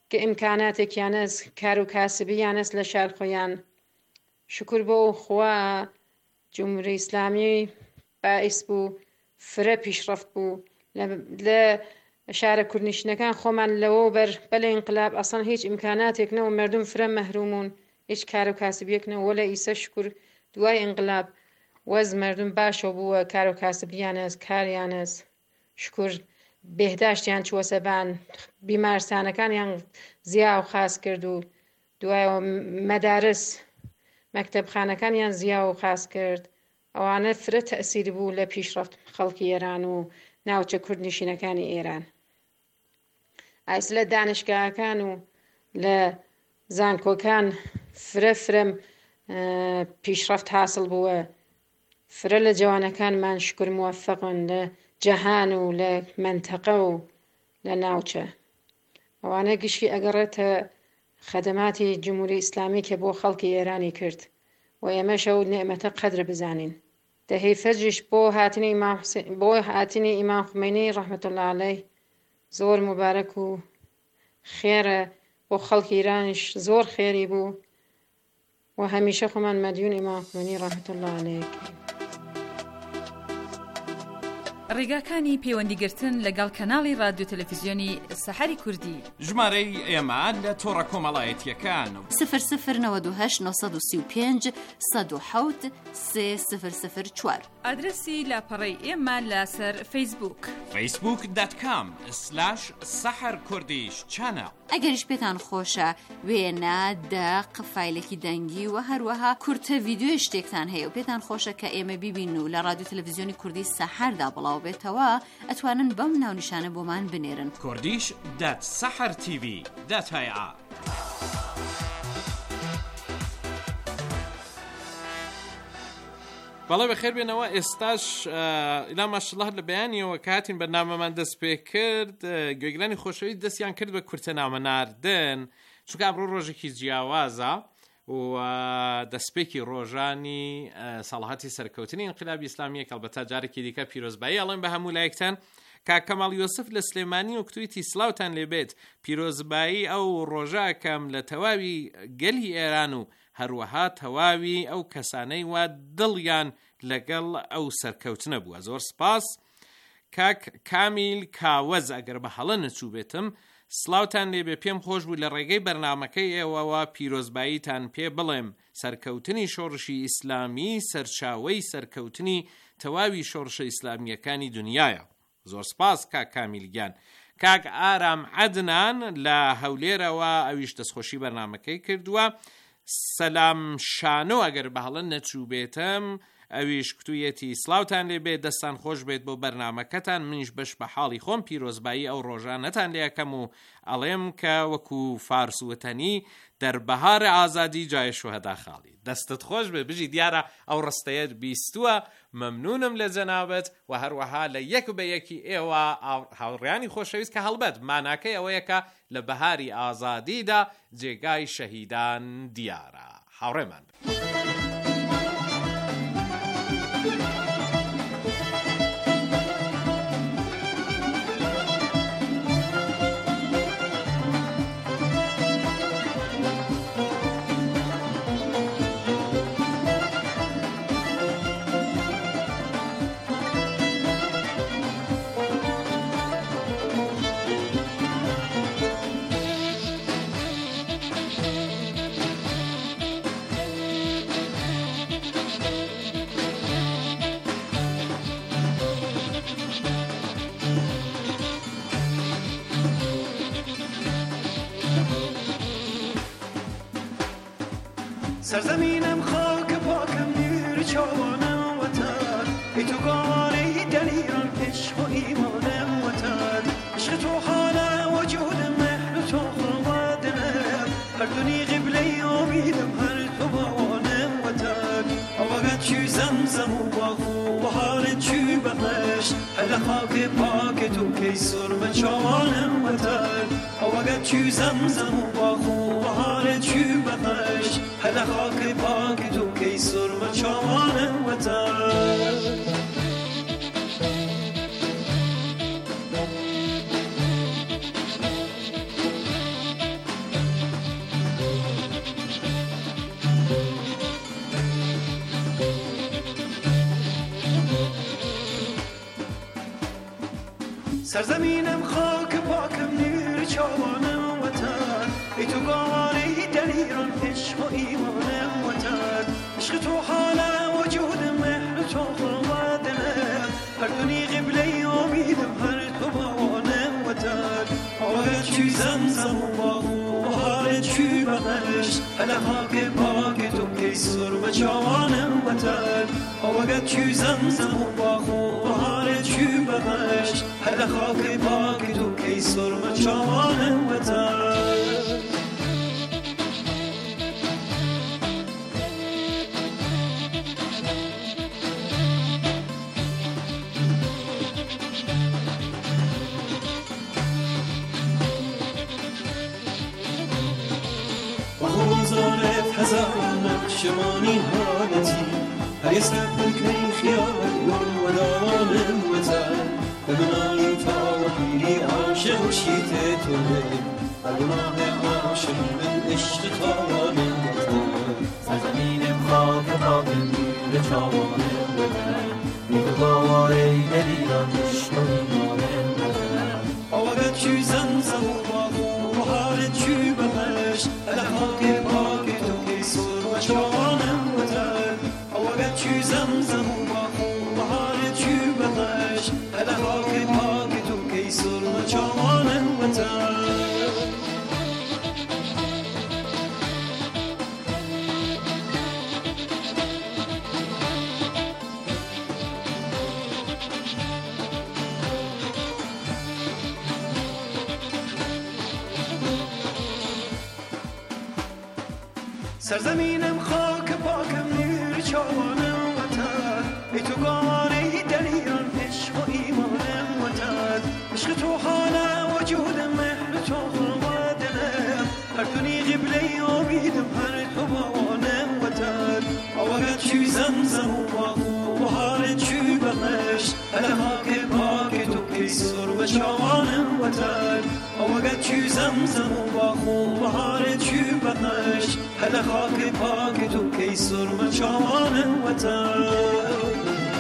S8: کە ئیمکاناتێک یانەس کار و کاسبی یانەس لە شار خۆیان شکر بۆ خوا جمهوری ئیسلامی باعث بوو فرە پیشڕەفت بوو لە شارە کوردنشینەکان خۆمان لەوە بەر بەلە ئینقلاب ئەسڵ هیچ ئیمکاناتێک نەوە مردم فرە مەهرومون هیچ کار و کاسبیەک نەوە لە ئیسە شکر دوای ئینقلاب وەز مردم باشەوە بووە کار و کاسبیانەس کاریانەس شکر بێهداشتیان چووە سەبان بیمارستانەکانیان زیا و خاس کرد و دوایەوە مەدارس مەکتەبخانەکانیان زیا و خاس کرد ئەوانە فرە تەئسیری بوو لە پیشڕەفت خەڵکی ئێران و ناوچە کوردنشینەکانی ئێران ئایس لە دانشگاهەکان و لە زانکۆکان فرە فرەم پیشڕەفت حاصل بووە فرە لە جوانەکانمان شکر موفقن لە جەهان و لە منتەقە و لە ناوچە ئەوانە گشتی ئەگەڕێتە خەدەماتی جمهوری ئیسلامی کە بۆ خەڵکی ئێرانی کرد و ئێمەش ئەو نێمەتە قەدر بزانین دەهەی فەرجیش بۆ هاتنی بۆ هاتنی ئیمام خومینی ڕەحمەتوڵڵا عەلەیه زۆر مبارەک و خێرە بۆ خەڵکی ئێرانیش زۆر خێری بوو و هەمیشە خۆمان مەدیون ئیمام خومینی ڕەحمەتوڵڵا عەلەیه
S9: ڕێگاکانی پەیوەندیگرتن لەگەڵ کەناڵی رادیۆ تەلەڤیزیۆنی سەحەری کوردی
S4: ژمارەی ئێمە لە تۆڕە کۆمەڵایەتیەکان
S1: صفر صفر نود و هشت نۆ سی و پێنج سەد و حەوت سێ صفر صفر چوار
S9: ئادرسی لاپەڕەی ئێمە لەسەر فەیسبووک
S4: فەیسبووک دات کام سلاش سەحەر کوردیش چانەڵ
S1: ئەگەریش پێتان خۆشە وێنە دەق فایلێکی دەنگی و هەروەها کورتە ڤیدیۆی شتێکتان هەیە و پێتان خۆشە کە ئێمە بیبین و لە رادیۆ تەلەڤیزیۆنی کوردی سەحەردا بڵاو بێتەوە ئەتوانن بەم ناونیشانە بۆمان بنێرن
S4: کوردیش دات سەحەر تیڤی دات هەیە بەڵێ بەخێر بێنەوە ئێستاش ئیلا ماشەڵڵا لە بەیانیەوە کە هاتین بەرنامەمان دەست پێ کرد گوێگرانی خۆشەویست دەستیان کرد بە کورتە نامەناردن چونکە ئەمڕۆ ڕۆژێکی جیاوازە و دەستپێکی ڕۆژانی ساڵەهاتی سەرکەوتنی ئینقلابی ئیسلامیەک ئەلبەتە جارێکی دیکە پیرۆزبایی ئەڵێن بە هەموو لایەکتان کاک کەماڵ یۆسف لە سلێمانی و کتویتی سلااوتان لێبێت پیرۆزبایی ئەو ڕۆژاکەم لە تەواوی گەلی ئێران و هەروەها تەواوی ئەو کەسانەی وا دڵیان لەگەڵ ئەو سەرکەوتنە بووە زۆر سپاس کاک کامیل کاوەز ئەگەر بە هەڵە نەچوو بێتم سلااوتان لێبێ پێم خۆش بوو لە ڕێگەی بەرنامەکەی ئێوەوە پیرۆزباییتان پێ بڵێم سەرکەوتنی شۆڕشی ئیسلامی سەرچاوەی سەرکەوتنی تەواوی شۆڕشە ئیسلامیەکانی دنیایە زۆر سپاس کاک کامیلگیان کاک ئارام عەدنان لە هەولێرەوە ئەویش دەستخۆشی بەرنامەکەی کردووە سەلام شانۆ ئەگەر بە هەڵە نەچوو بێتم ئەویش کتوویەتی سلااوتان لێبێ دەستان خۆش بێت بۆ بەرنامەکەتان منیش بەش بە حاڵی خۆم پیرۆزبایی ئەو ڕۆژانەتان لێەکەم و ئەڵێم کە وەکو فارسوەتەنی دەربەهارە ئازادی جای شوهەدا خاڵی دەستت خۆش بێ بژی دیارە ئەو ڕستەیەت بیستووە مەمنونم لە جەنابەت و هەروەها لە یەک بە یەکی ئێوە هاوڕێیانی خۆشەویست کە هەڵبەت ماناکەی ئەوەیەکە لە بەهاری ئازادیدا جێگای شەهیدان دیارە هاوڕێمان
S10: سرزمینم خاک پاکم دیر چوانم وطن ای تو گانه دل ایران عشق و ایمانم وطن عشق تو حال وجود مهر تو خرمادنم هر دنی قبله امیدم هر تو بوانم وطن آوگت چی زمزم و باغو و حال چی بخش هل خاک پاک تو کی سرم چوانم وطن آوگت چی زمزم و باغو و حال چی بخش هل خاک پاک تو کی سرم چوانم وطن سرزمینم خاک پاکم نور چوانم وطن ای تو گاری دلیران عشق و ایمانم وطن عشق تو حال وجودم مهر تو خلوادنم هر دنی قبله امیدم هر تو باوانم وطن آوه چی زمزم و باغو و حال چی بغش هل خاک پاک تو کی سرم چوانم وطن آوه چی زمزم و باغو و حال چی بغش هل خاک پاک تو کی سرم چوانم وطن هزاران نقشمانی حالتی هر یه سبب کنی خیال و دوام وطن به منالی تا و پیری عاشق و شیط تو هر گناه عاشق من عشق تاوان وطن سرزمینم خاک پاکم نور چاوان وطن نیکو گواره دلیران عشق و ایمان وطن آوگه چی زمزم و باغو و حال چی بغش هر خاک پاک چوانم وطن آوگه چی زمزم و باخو بهار چی بغش هل خاک پاک تو کی سرم چوانم وطن سرزمینم خاک پاکم نور چوانم وطن ای تو گاری دلیران عشق و ایمانم وطن عشق تو حال وجودم مهر تو خلوادنم هر دنی قبله امیدم هر تو باوانم وطن آوه چی زمزم و باغو و حال چی بغش هل خاک پاک تو کی سرم چوانم وطن آوه چی زمزم و باغو و حال چی بغش هل خاک پاک تو کی سرم چوانم وطن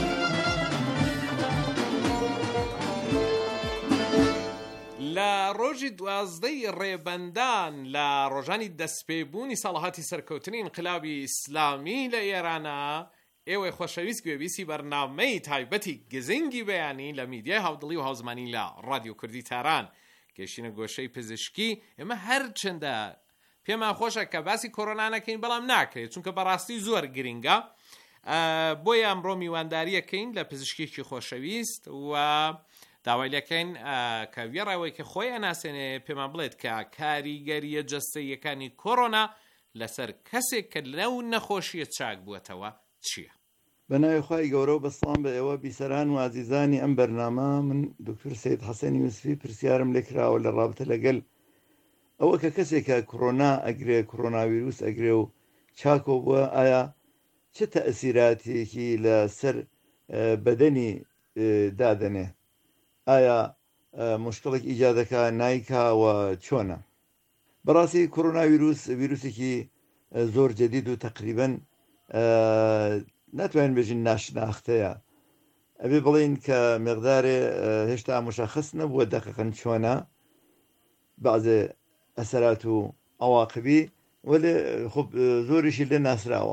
S4: لە ڕۆژی دوازدەی ڕێبەندان لە ڕۆژانی دەستپێبوونی ساڵەهاتی سەرکەوتنی ئینقلابی ئیسلامی لە ئێرانە ئێوەی خۆشەویست گوێبیستی بەرنامەی تایبەتی گزنگی بەیانی لە میدیای هاودڵی و هاوزمانی لە ڕادیۆ کوردی تاران گەشتینە گۆشەی پزیشکی ئێمە هەرچەندە پێمان خۆشە کە باسی کۆرۆنا نەکەین بەڵام ناکرێت چونکە بەڕاستی زۆر گرنگە بۆیە ئەمڕۆ میوانداریەکەین لە پزیشکیی خۆشەویست و داوای لەکەین کە وێڕەوەی کە خۆی ئەناسێنێ پێمان بڵێت کە کاریگەریە جەستەیەکانی کۆرۆنا لەسەر کەسێک کە لەو نەخۆشیە چاک بووەتەوە چییە؟
S11: بەناوی خوای گەورە و بەسڵام بە ئێوە بیسەران و عزیزانی ئەم بەرنامە من دکتۆر سەید حەسەنی یوسفی پرسیارم لێ کراوە لە ڕابطە لەگەل ئەوە کە کەسێکە کۆرۆنا ئەگرێ کۆرۆناڤیروس ئەگرێ و چاکۆ بووە ئایا چه تەئسیراتێکی لەسەر بەدەنی دادەنێ؟ ئایا مشکڵێک ئیجادەکە نایکاوە چۆنە؟ بەڕاستی کۆرۆناڤیروس ڤیرۆسێکی زۆر جەدید و تەقریبەن ناتوانین بێژین ناشناختەیە، ئەبێ بڵین کە مقدارێ هێشتا مشخص نەبووە دەقیقەن چۆنە بەعزێ ئەسەرات و ئەواقبی وەلێ خۆ زۆریشی لێ ناسراوە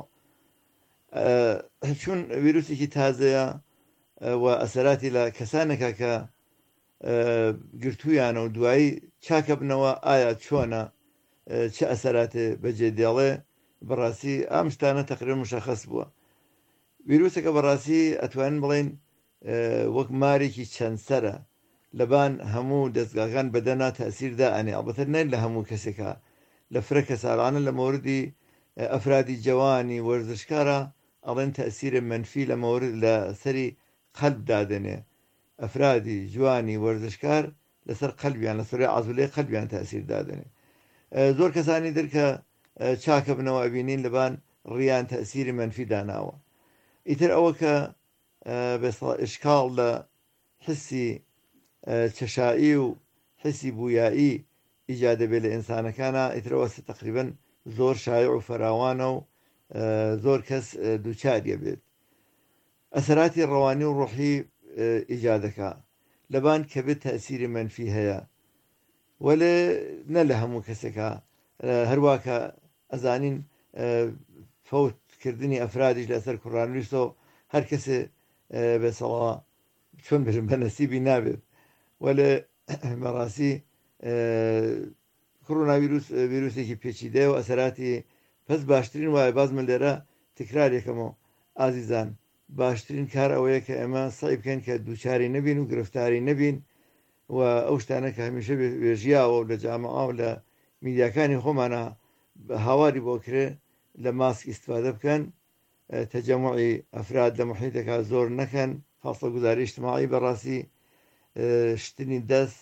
S11: چون ڤیرۆسێکی تازەیە و ئەسەراتی لە کەسانێکە کە گرتوویانە و دوایی چاکە بنەوە ئایا چۆنە چه ئەسەراتێ بەجێ دێڵێ بەڕاستی ئەم شتانە تەقریبەن مشخص بووە. ڤیرۆسەکە بەڕاستی ئەتوانین بڵێن وەک مارێکی چەند سەرە لەبان هەموو دەستگاکان بەدەنا تەئسیردا ئەنێ ئەڵبەتە نە لە هەموو کەسێکە لە فرە کەسانە لە مۆردی ئەفرادی جوانی وەرزشکارە ئەڵێن تەئسیرە منفی لە مۆرد لە سەری قەلب دادنێ، ئەفرادی جوانی وەرزشکار لەسەر قەلبیان لە سەری عەزولەی قەلبیان تەئسیر دادنێ. زۆر کەسانی دەرکە چاکە بنەوە ئەبینین لەبان ڕیان تەئسیری منفی داناوە. ئیتر ئەوە کە ئشکاڵ لە حسی چەشایی و حسی بویایی ئیجاد دەبێت لە ئینسانەکانە ئیترەوە تقریبەن زۆر شایع و فراوانە و زۆر کەس دووچاریە بێت. ئەسەراتی ڕەوانی و ڕۆحی ئیجادەکە لەبان کە بێت تەسیری منفی هەیە وەلێ نە لە هەموو کەسێکە هەروواکە ئەزانین فەوتکردنی ئەفرادیش لەسەر کوڕانویستەوە هەر کەسێ بێسەڵەوە چۆن بژم بە نەسیبی نابێت وەلێ بەڕاستی کۆڕۆناڤیرۆس ڤیرۆسێکی پێچیدەیە و ئەسەراتی پس باشترین وایە باز من لێرە تکرارێکەمەوە ئازیزان باشترین کار ئەوەیە کە ئێمە سعی بکەین کە دووچاری نەبین و گرفتاری نەبین و ئەو شتانە کە هەمیشە وێژیاوە لە جامعە و لە میدیاکانی خۆمانە هاواری بۆ کرێ لە ماسک ئیستفادە بکەن تەجەموعی ئەفراد لە محیتێکا زۆر نەکەن فاصلە گوزاری اجتماعی بەڕاستی شتنی دەست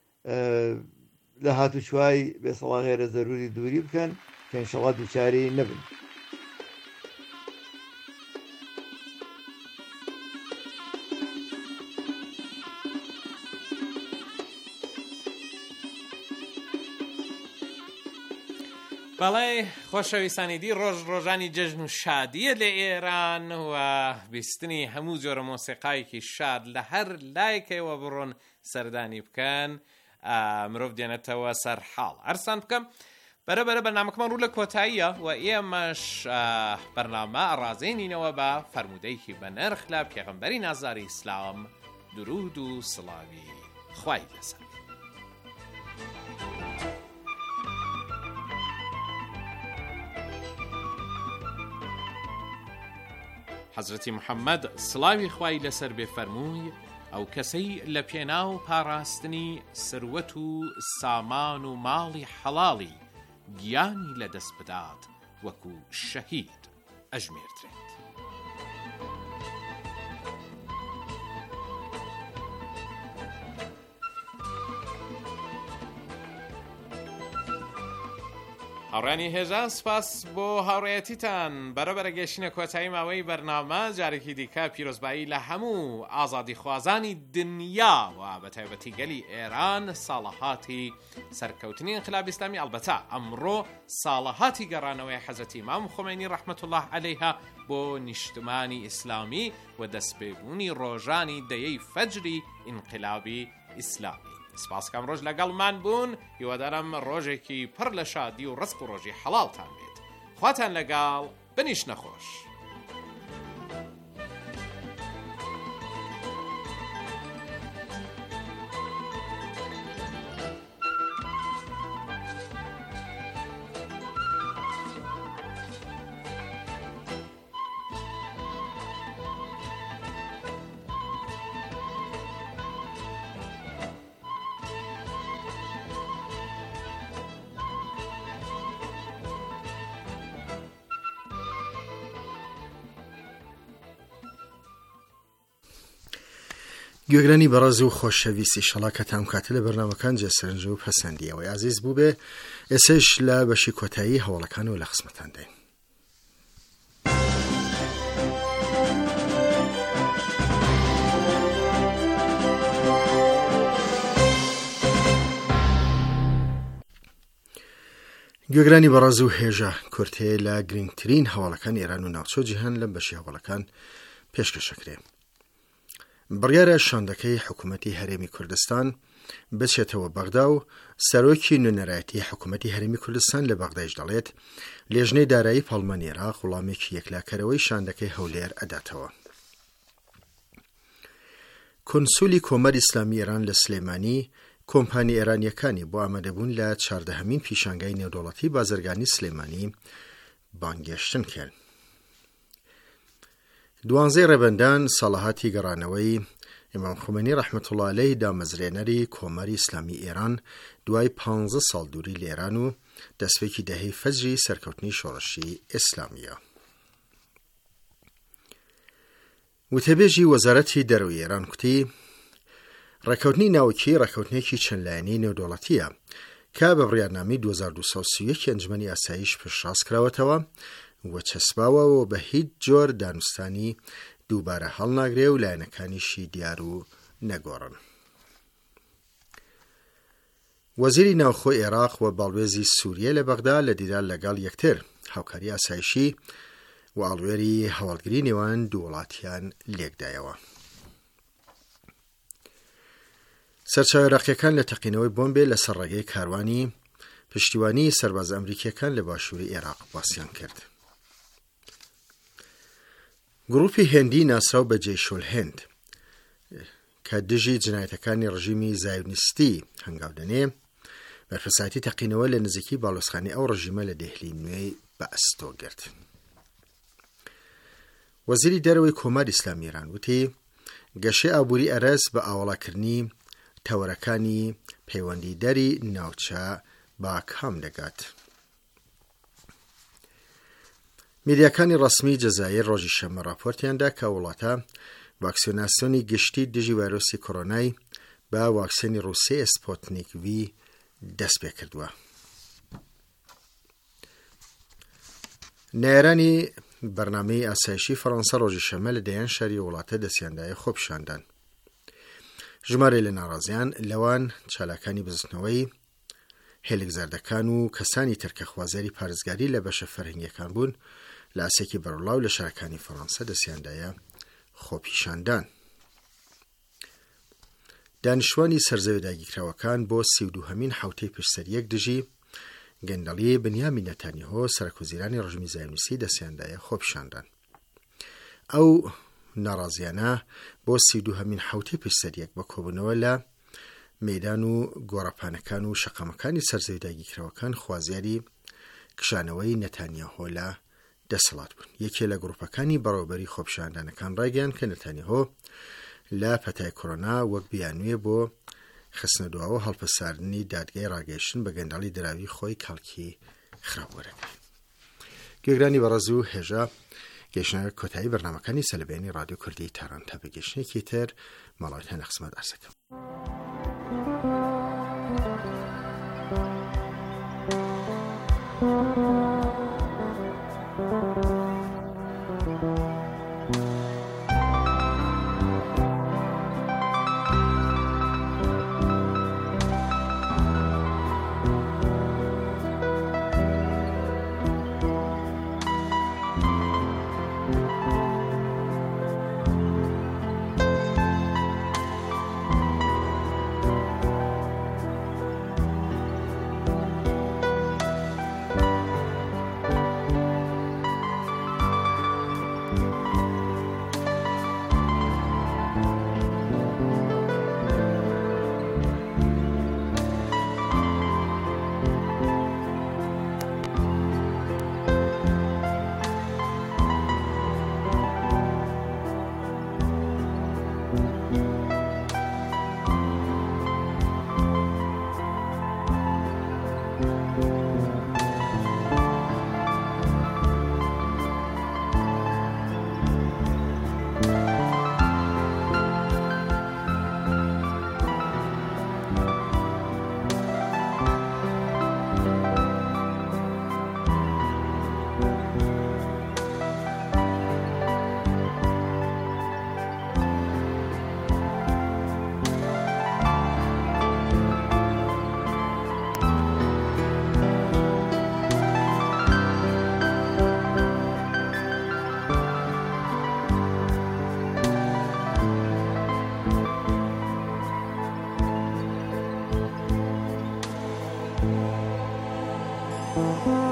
S11: لە هاتوچوای بێسەڵا غێرە زەروری دووری بکەن کە ئینشەڵا دووچاری نەبن.
S4: بەڵێ خۆشەویستانی دی ڕۆژ ڕۆژانی جەژن و شادیە لە ئێران و بیستنی هەموو جۆرە مۆسیقایەکی شاد لە هەر لایەکەوە بڕۆن سەردانی بکەن مرۆڤ دێنێتەوە سەر حاڵ ئەرسان بکەم بەرەبەرە بەرنامەکەمان ڕوو لە کۆتاییە و ئێمەش بەرنامە ئەڕازێنینەوە بە فەرموودەیەکی بە نرخ لە پێغەمبەری نازاری ئیسلام درود و سڵاوی خوای لەسەر. حەزرەتی محەممەد سڵاوی خوای لەسەر بێ فەرمووی ئەو کەسەی لە پێناو پاراستنی سروەت و سامان و ماڵی حەڵاڵی گیانی لەدەست بدات وەکو شەهید ئەژمێردرێت. هاوڕانی هێژان سپاس بۆ هاوڕێتیتان بەرەبەرە گەشتنە کۆتایی ماوەی بەرنامە جارێکی دیکە پیرۆزبایی لە هەموو ئازادی خوازانی دنیا و بە تایبەتی گەلی ئێران ساڵەهاتی سەرکەوتنی ئینقلابی ئیسلامی ئەلبەتە ئەمڕۆ ساڵەهاتی گەڕانەوەی حەزرەتی ئیمام خۆمەینی ڕەحمەت الله عەلەیها بۆ نیشتمانی ئیسلامی و دەستپێبوونی ڕۆژانی دەیەی فەجری ئینقلابی ئیسلامی. سپاسکەم ڕۆژ لەگەڵمان بوون هیوادارم ڕۆژێکی پڕ لە شادی و ڕزق و ڕۆژی حەڵاڵتان بێت. خواتان لەگەڵ بنیش نەخۆش.
S3: گوێگرانی بەڕێز و خۆشەویستی شەڵا کە تام کاتە لە بەرنامەکان جێسەرنج و پەسەندیەوەی عزیز بوو بێ ئێسش لە بەشی کۆتایی هەوڵەکانەوە لە خزمەتان دێن. گوێگرانی بەڕێز و هێژە کورتەیە لە گرنگترین هەوڵەکان ئێران و ناوچۆ جیهان لەم بەشی هەوڵەکان پێشکەشەکرێ. بڕیارە شاندەکەی حکوومەتی هەرێمی کوردستان بچێتەوە بەغدا و سەرۆکی نوێنەرایەتی حکوومەتی هەرێمی کوردستان لە بەغدایش دەڵێت لێژنەی دارایی پاڵمانی عێراق وەڵامێکی یەکلاکەرەوەی شاندەکەی هەولێر ئەداتەوە. کۆنسولی کۆمەر ئیسلامی ئێران لە سلێمانی کۆمپانی ئێرانیەکانی بۆ ئامادەبوون لە چواردەهەمین پیشانگای نێودەوڵەتی بازرگانی سلێمانی بانگێشتن کرد. دوانزەی ڕێبەندان ساڵەهاتی گەڕانەوەی ئیمام خۆمەینی ڕەحمەت الله عەلەیه دامەزرێنەری کۆمەری ئیسلامی ئێران دوای پانزە ساڵ دووری لە ئێران و دەستپێکی دەهەی فەجری سەرکەوتنی شۆڕشی ئیسلامیە. وتەبێژی وەزارەتی دەرەوەی ئێران کوتی ڕێکەوتنی ناوکی ڕێکەوتنێکی چەندلایەنی نێودەوڵەتیە کە بە بڕیارنامەی دوو هەزار و دووسەد و سی و یەک ئەنجومەنی ئاسایش پشتڕاست کراوەتەوە و چەسباوەوە بە هیچ جۆر دانوستانی دووبارە هەڵناگرێ و لایەنەکانیشی دیار و نەگۆڕن. وەزیری ناوخۆی عێراق و باڵوێزی سووریە لە بەغدا لە دیدار لەگەڵ یەکتر هاوکاری ئاسایشی و ئاڵوێری هەواڵگری نێوان دوو وڵاتیان لێکدایەوە. سەرچاوە عێراقیەکان لە تەقینەوەی بۆمبێ لەسەر ڕێگەی کاروانی پشتیوانی سەرباز ئەمریکیەکان لە باشووری عێراق باسییان کرد. گروپی هێندی ناسراو بە جێیشۆل هێند کە دژی جنایەتەکانی ڕژیمی زایۆنیستی هەنگاو دەنێ بەرپرسایەتی تەقینەوە لە نزیکی باڵۆسخانەی ئەو ڕژیمە لە دێهلی نوێی بەئەستۆ گرت. وەزیری دەرەوەی کۆماری ئیسلامی ئێران وتی گەشەی ئابووری ئەرەس بە ئاوەڵاکردنی تەوەرەکانی پەیوەندیدەری ناوچە با کام دەگات. میدیاکانی ڕسمی جەزایر ڕۆژی شەمە راپۆرتیاندا کە وڵاتە ڤاکسیناسیۆنی گشتی دژی ڤایرۆسی کۆڕۆنای بە ڤاکسینی ڕووسی سپۆتنیک ڤی دەست پێ کردووە. نایرانی بەرنامەی ئاسایشی فەڕەنسا ڕۆژی شەمە لە دەیان شاری وڵاتە دەستیاندایە خۆپیشاندان. ژمارە لە ناڕازیان لەوان چالاکانی بزنەوەی هێلک زەردەکان و کەسانی ترکە خوازیاری پارێزگاری لە بەشە فەرهەنگیەکان بوون لە ئاسێکی بەرەڵاو لە شارەکانی فەڕەنسا دەستیاندایە خۆپیشاندان. دانیشتوانی سەرزەوی داگیرکراوەکان بۆ سی و دووهەمین حوتەی پشتسەریەک دژی گەندەڵی بنیامی نەتانیاهۆ سەرکوزیرانی ڕژمی زایۆنیستی دەستیاندایە خۆپیشاندان. ئەو ناڕازیانە بۆ سی و دووهەمین حوتەی پشتسەریەک بە کۆبوونەوە لە مەیدان و گۆڕەپانەکان و شەقەمەکانی سەرزەوی داگیرکراوەکان خوازیاری کشانەوەی نەتانیاهۆ لە دەسەڵات بوون. یەکێ لە گروپەکانی بەڕێوەبەری خۆپیشاندانەکان ڕایگەیاند کە نەتانیاهۆ لە پەتای کۆڕۆنا وەک بیانوێ بۆ خستنە دواوە هەڵپەساردنی دادگای ڕاگەیشتن بە گەندەڵی دراوی خۆی کاڵکی خراپوەرەکەی. گوێگرانی بەڕێز و هێژە گەیشتنە کۆتایی بەرنامەکانی سەلبێنی رادیۆ کوردی تاران تا بەگەشتێکی تر ماڵاتیان خزمەت ئەرزەکەم.
S12: Thank you.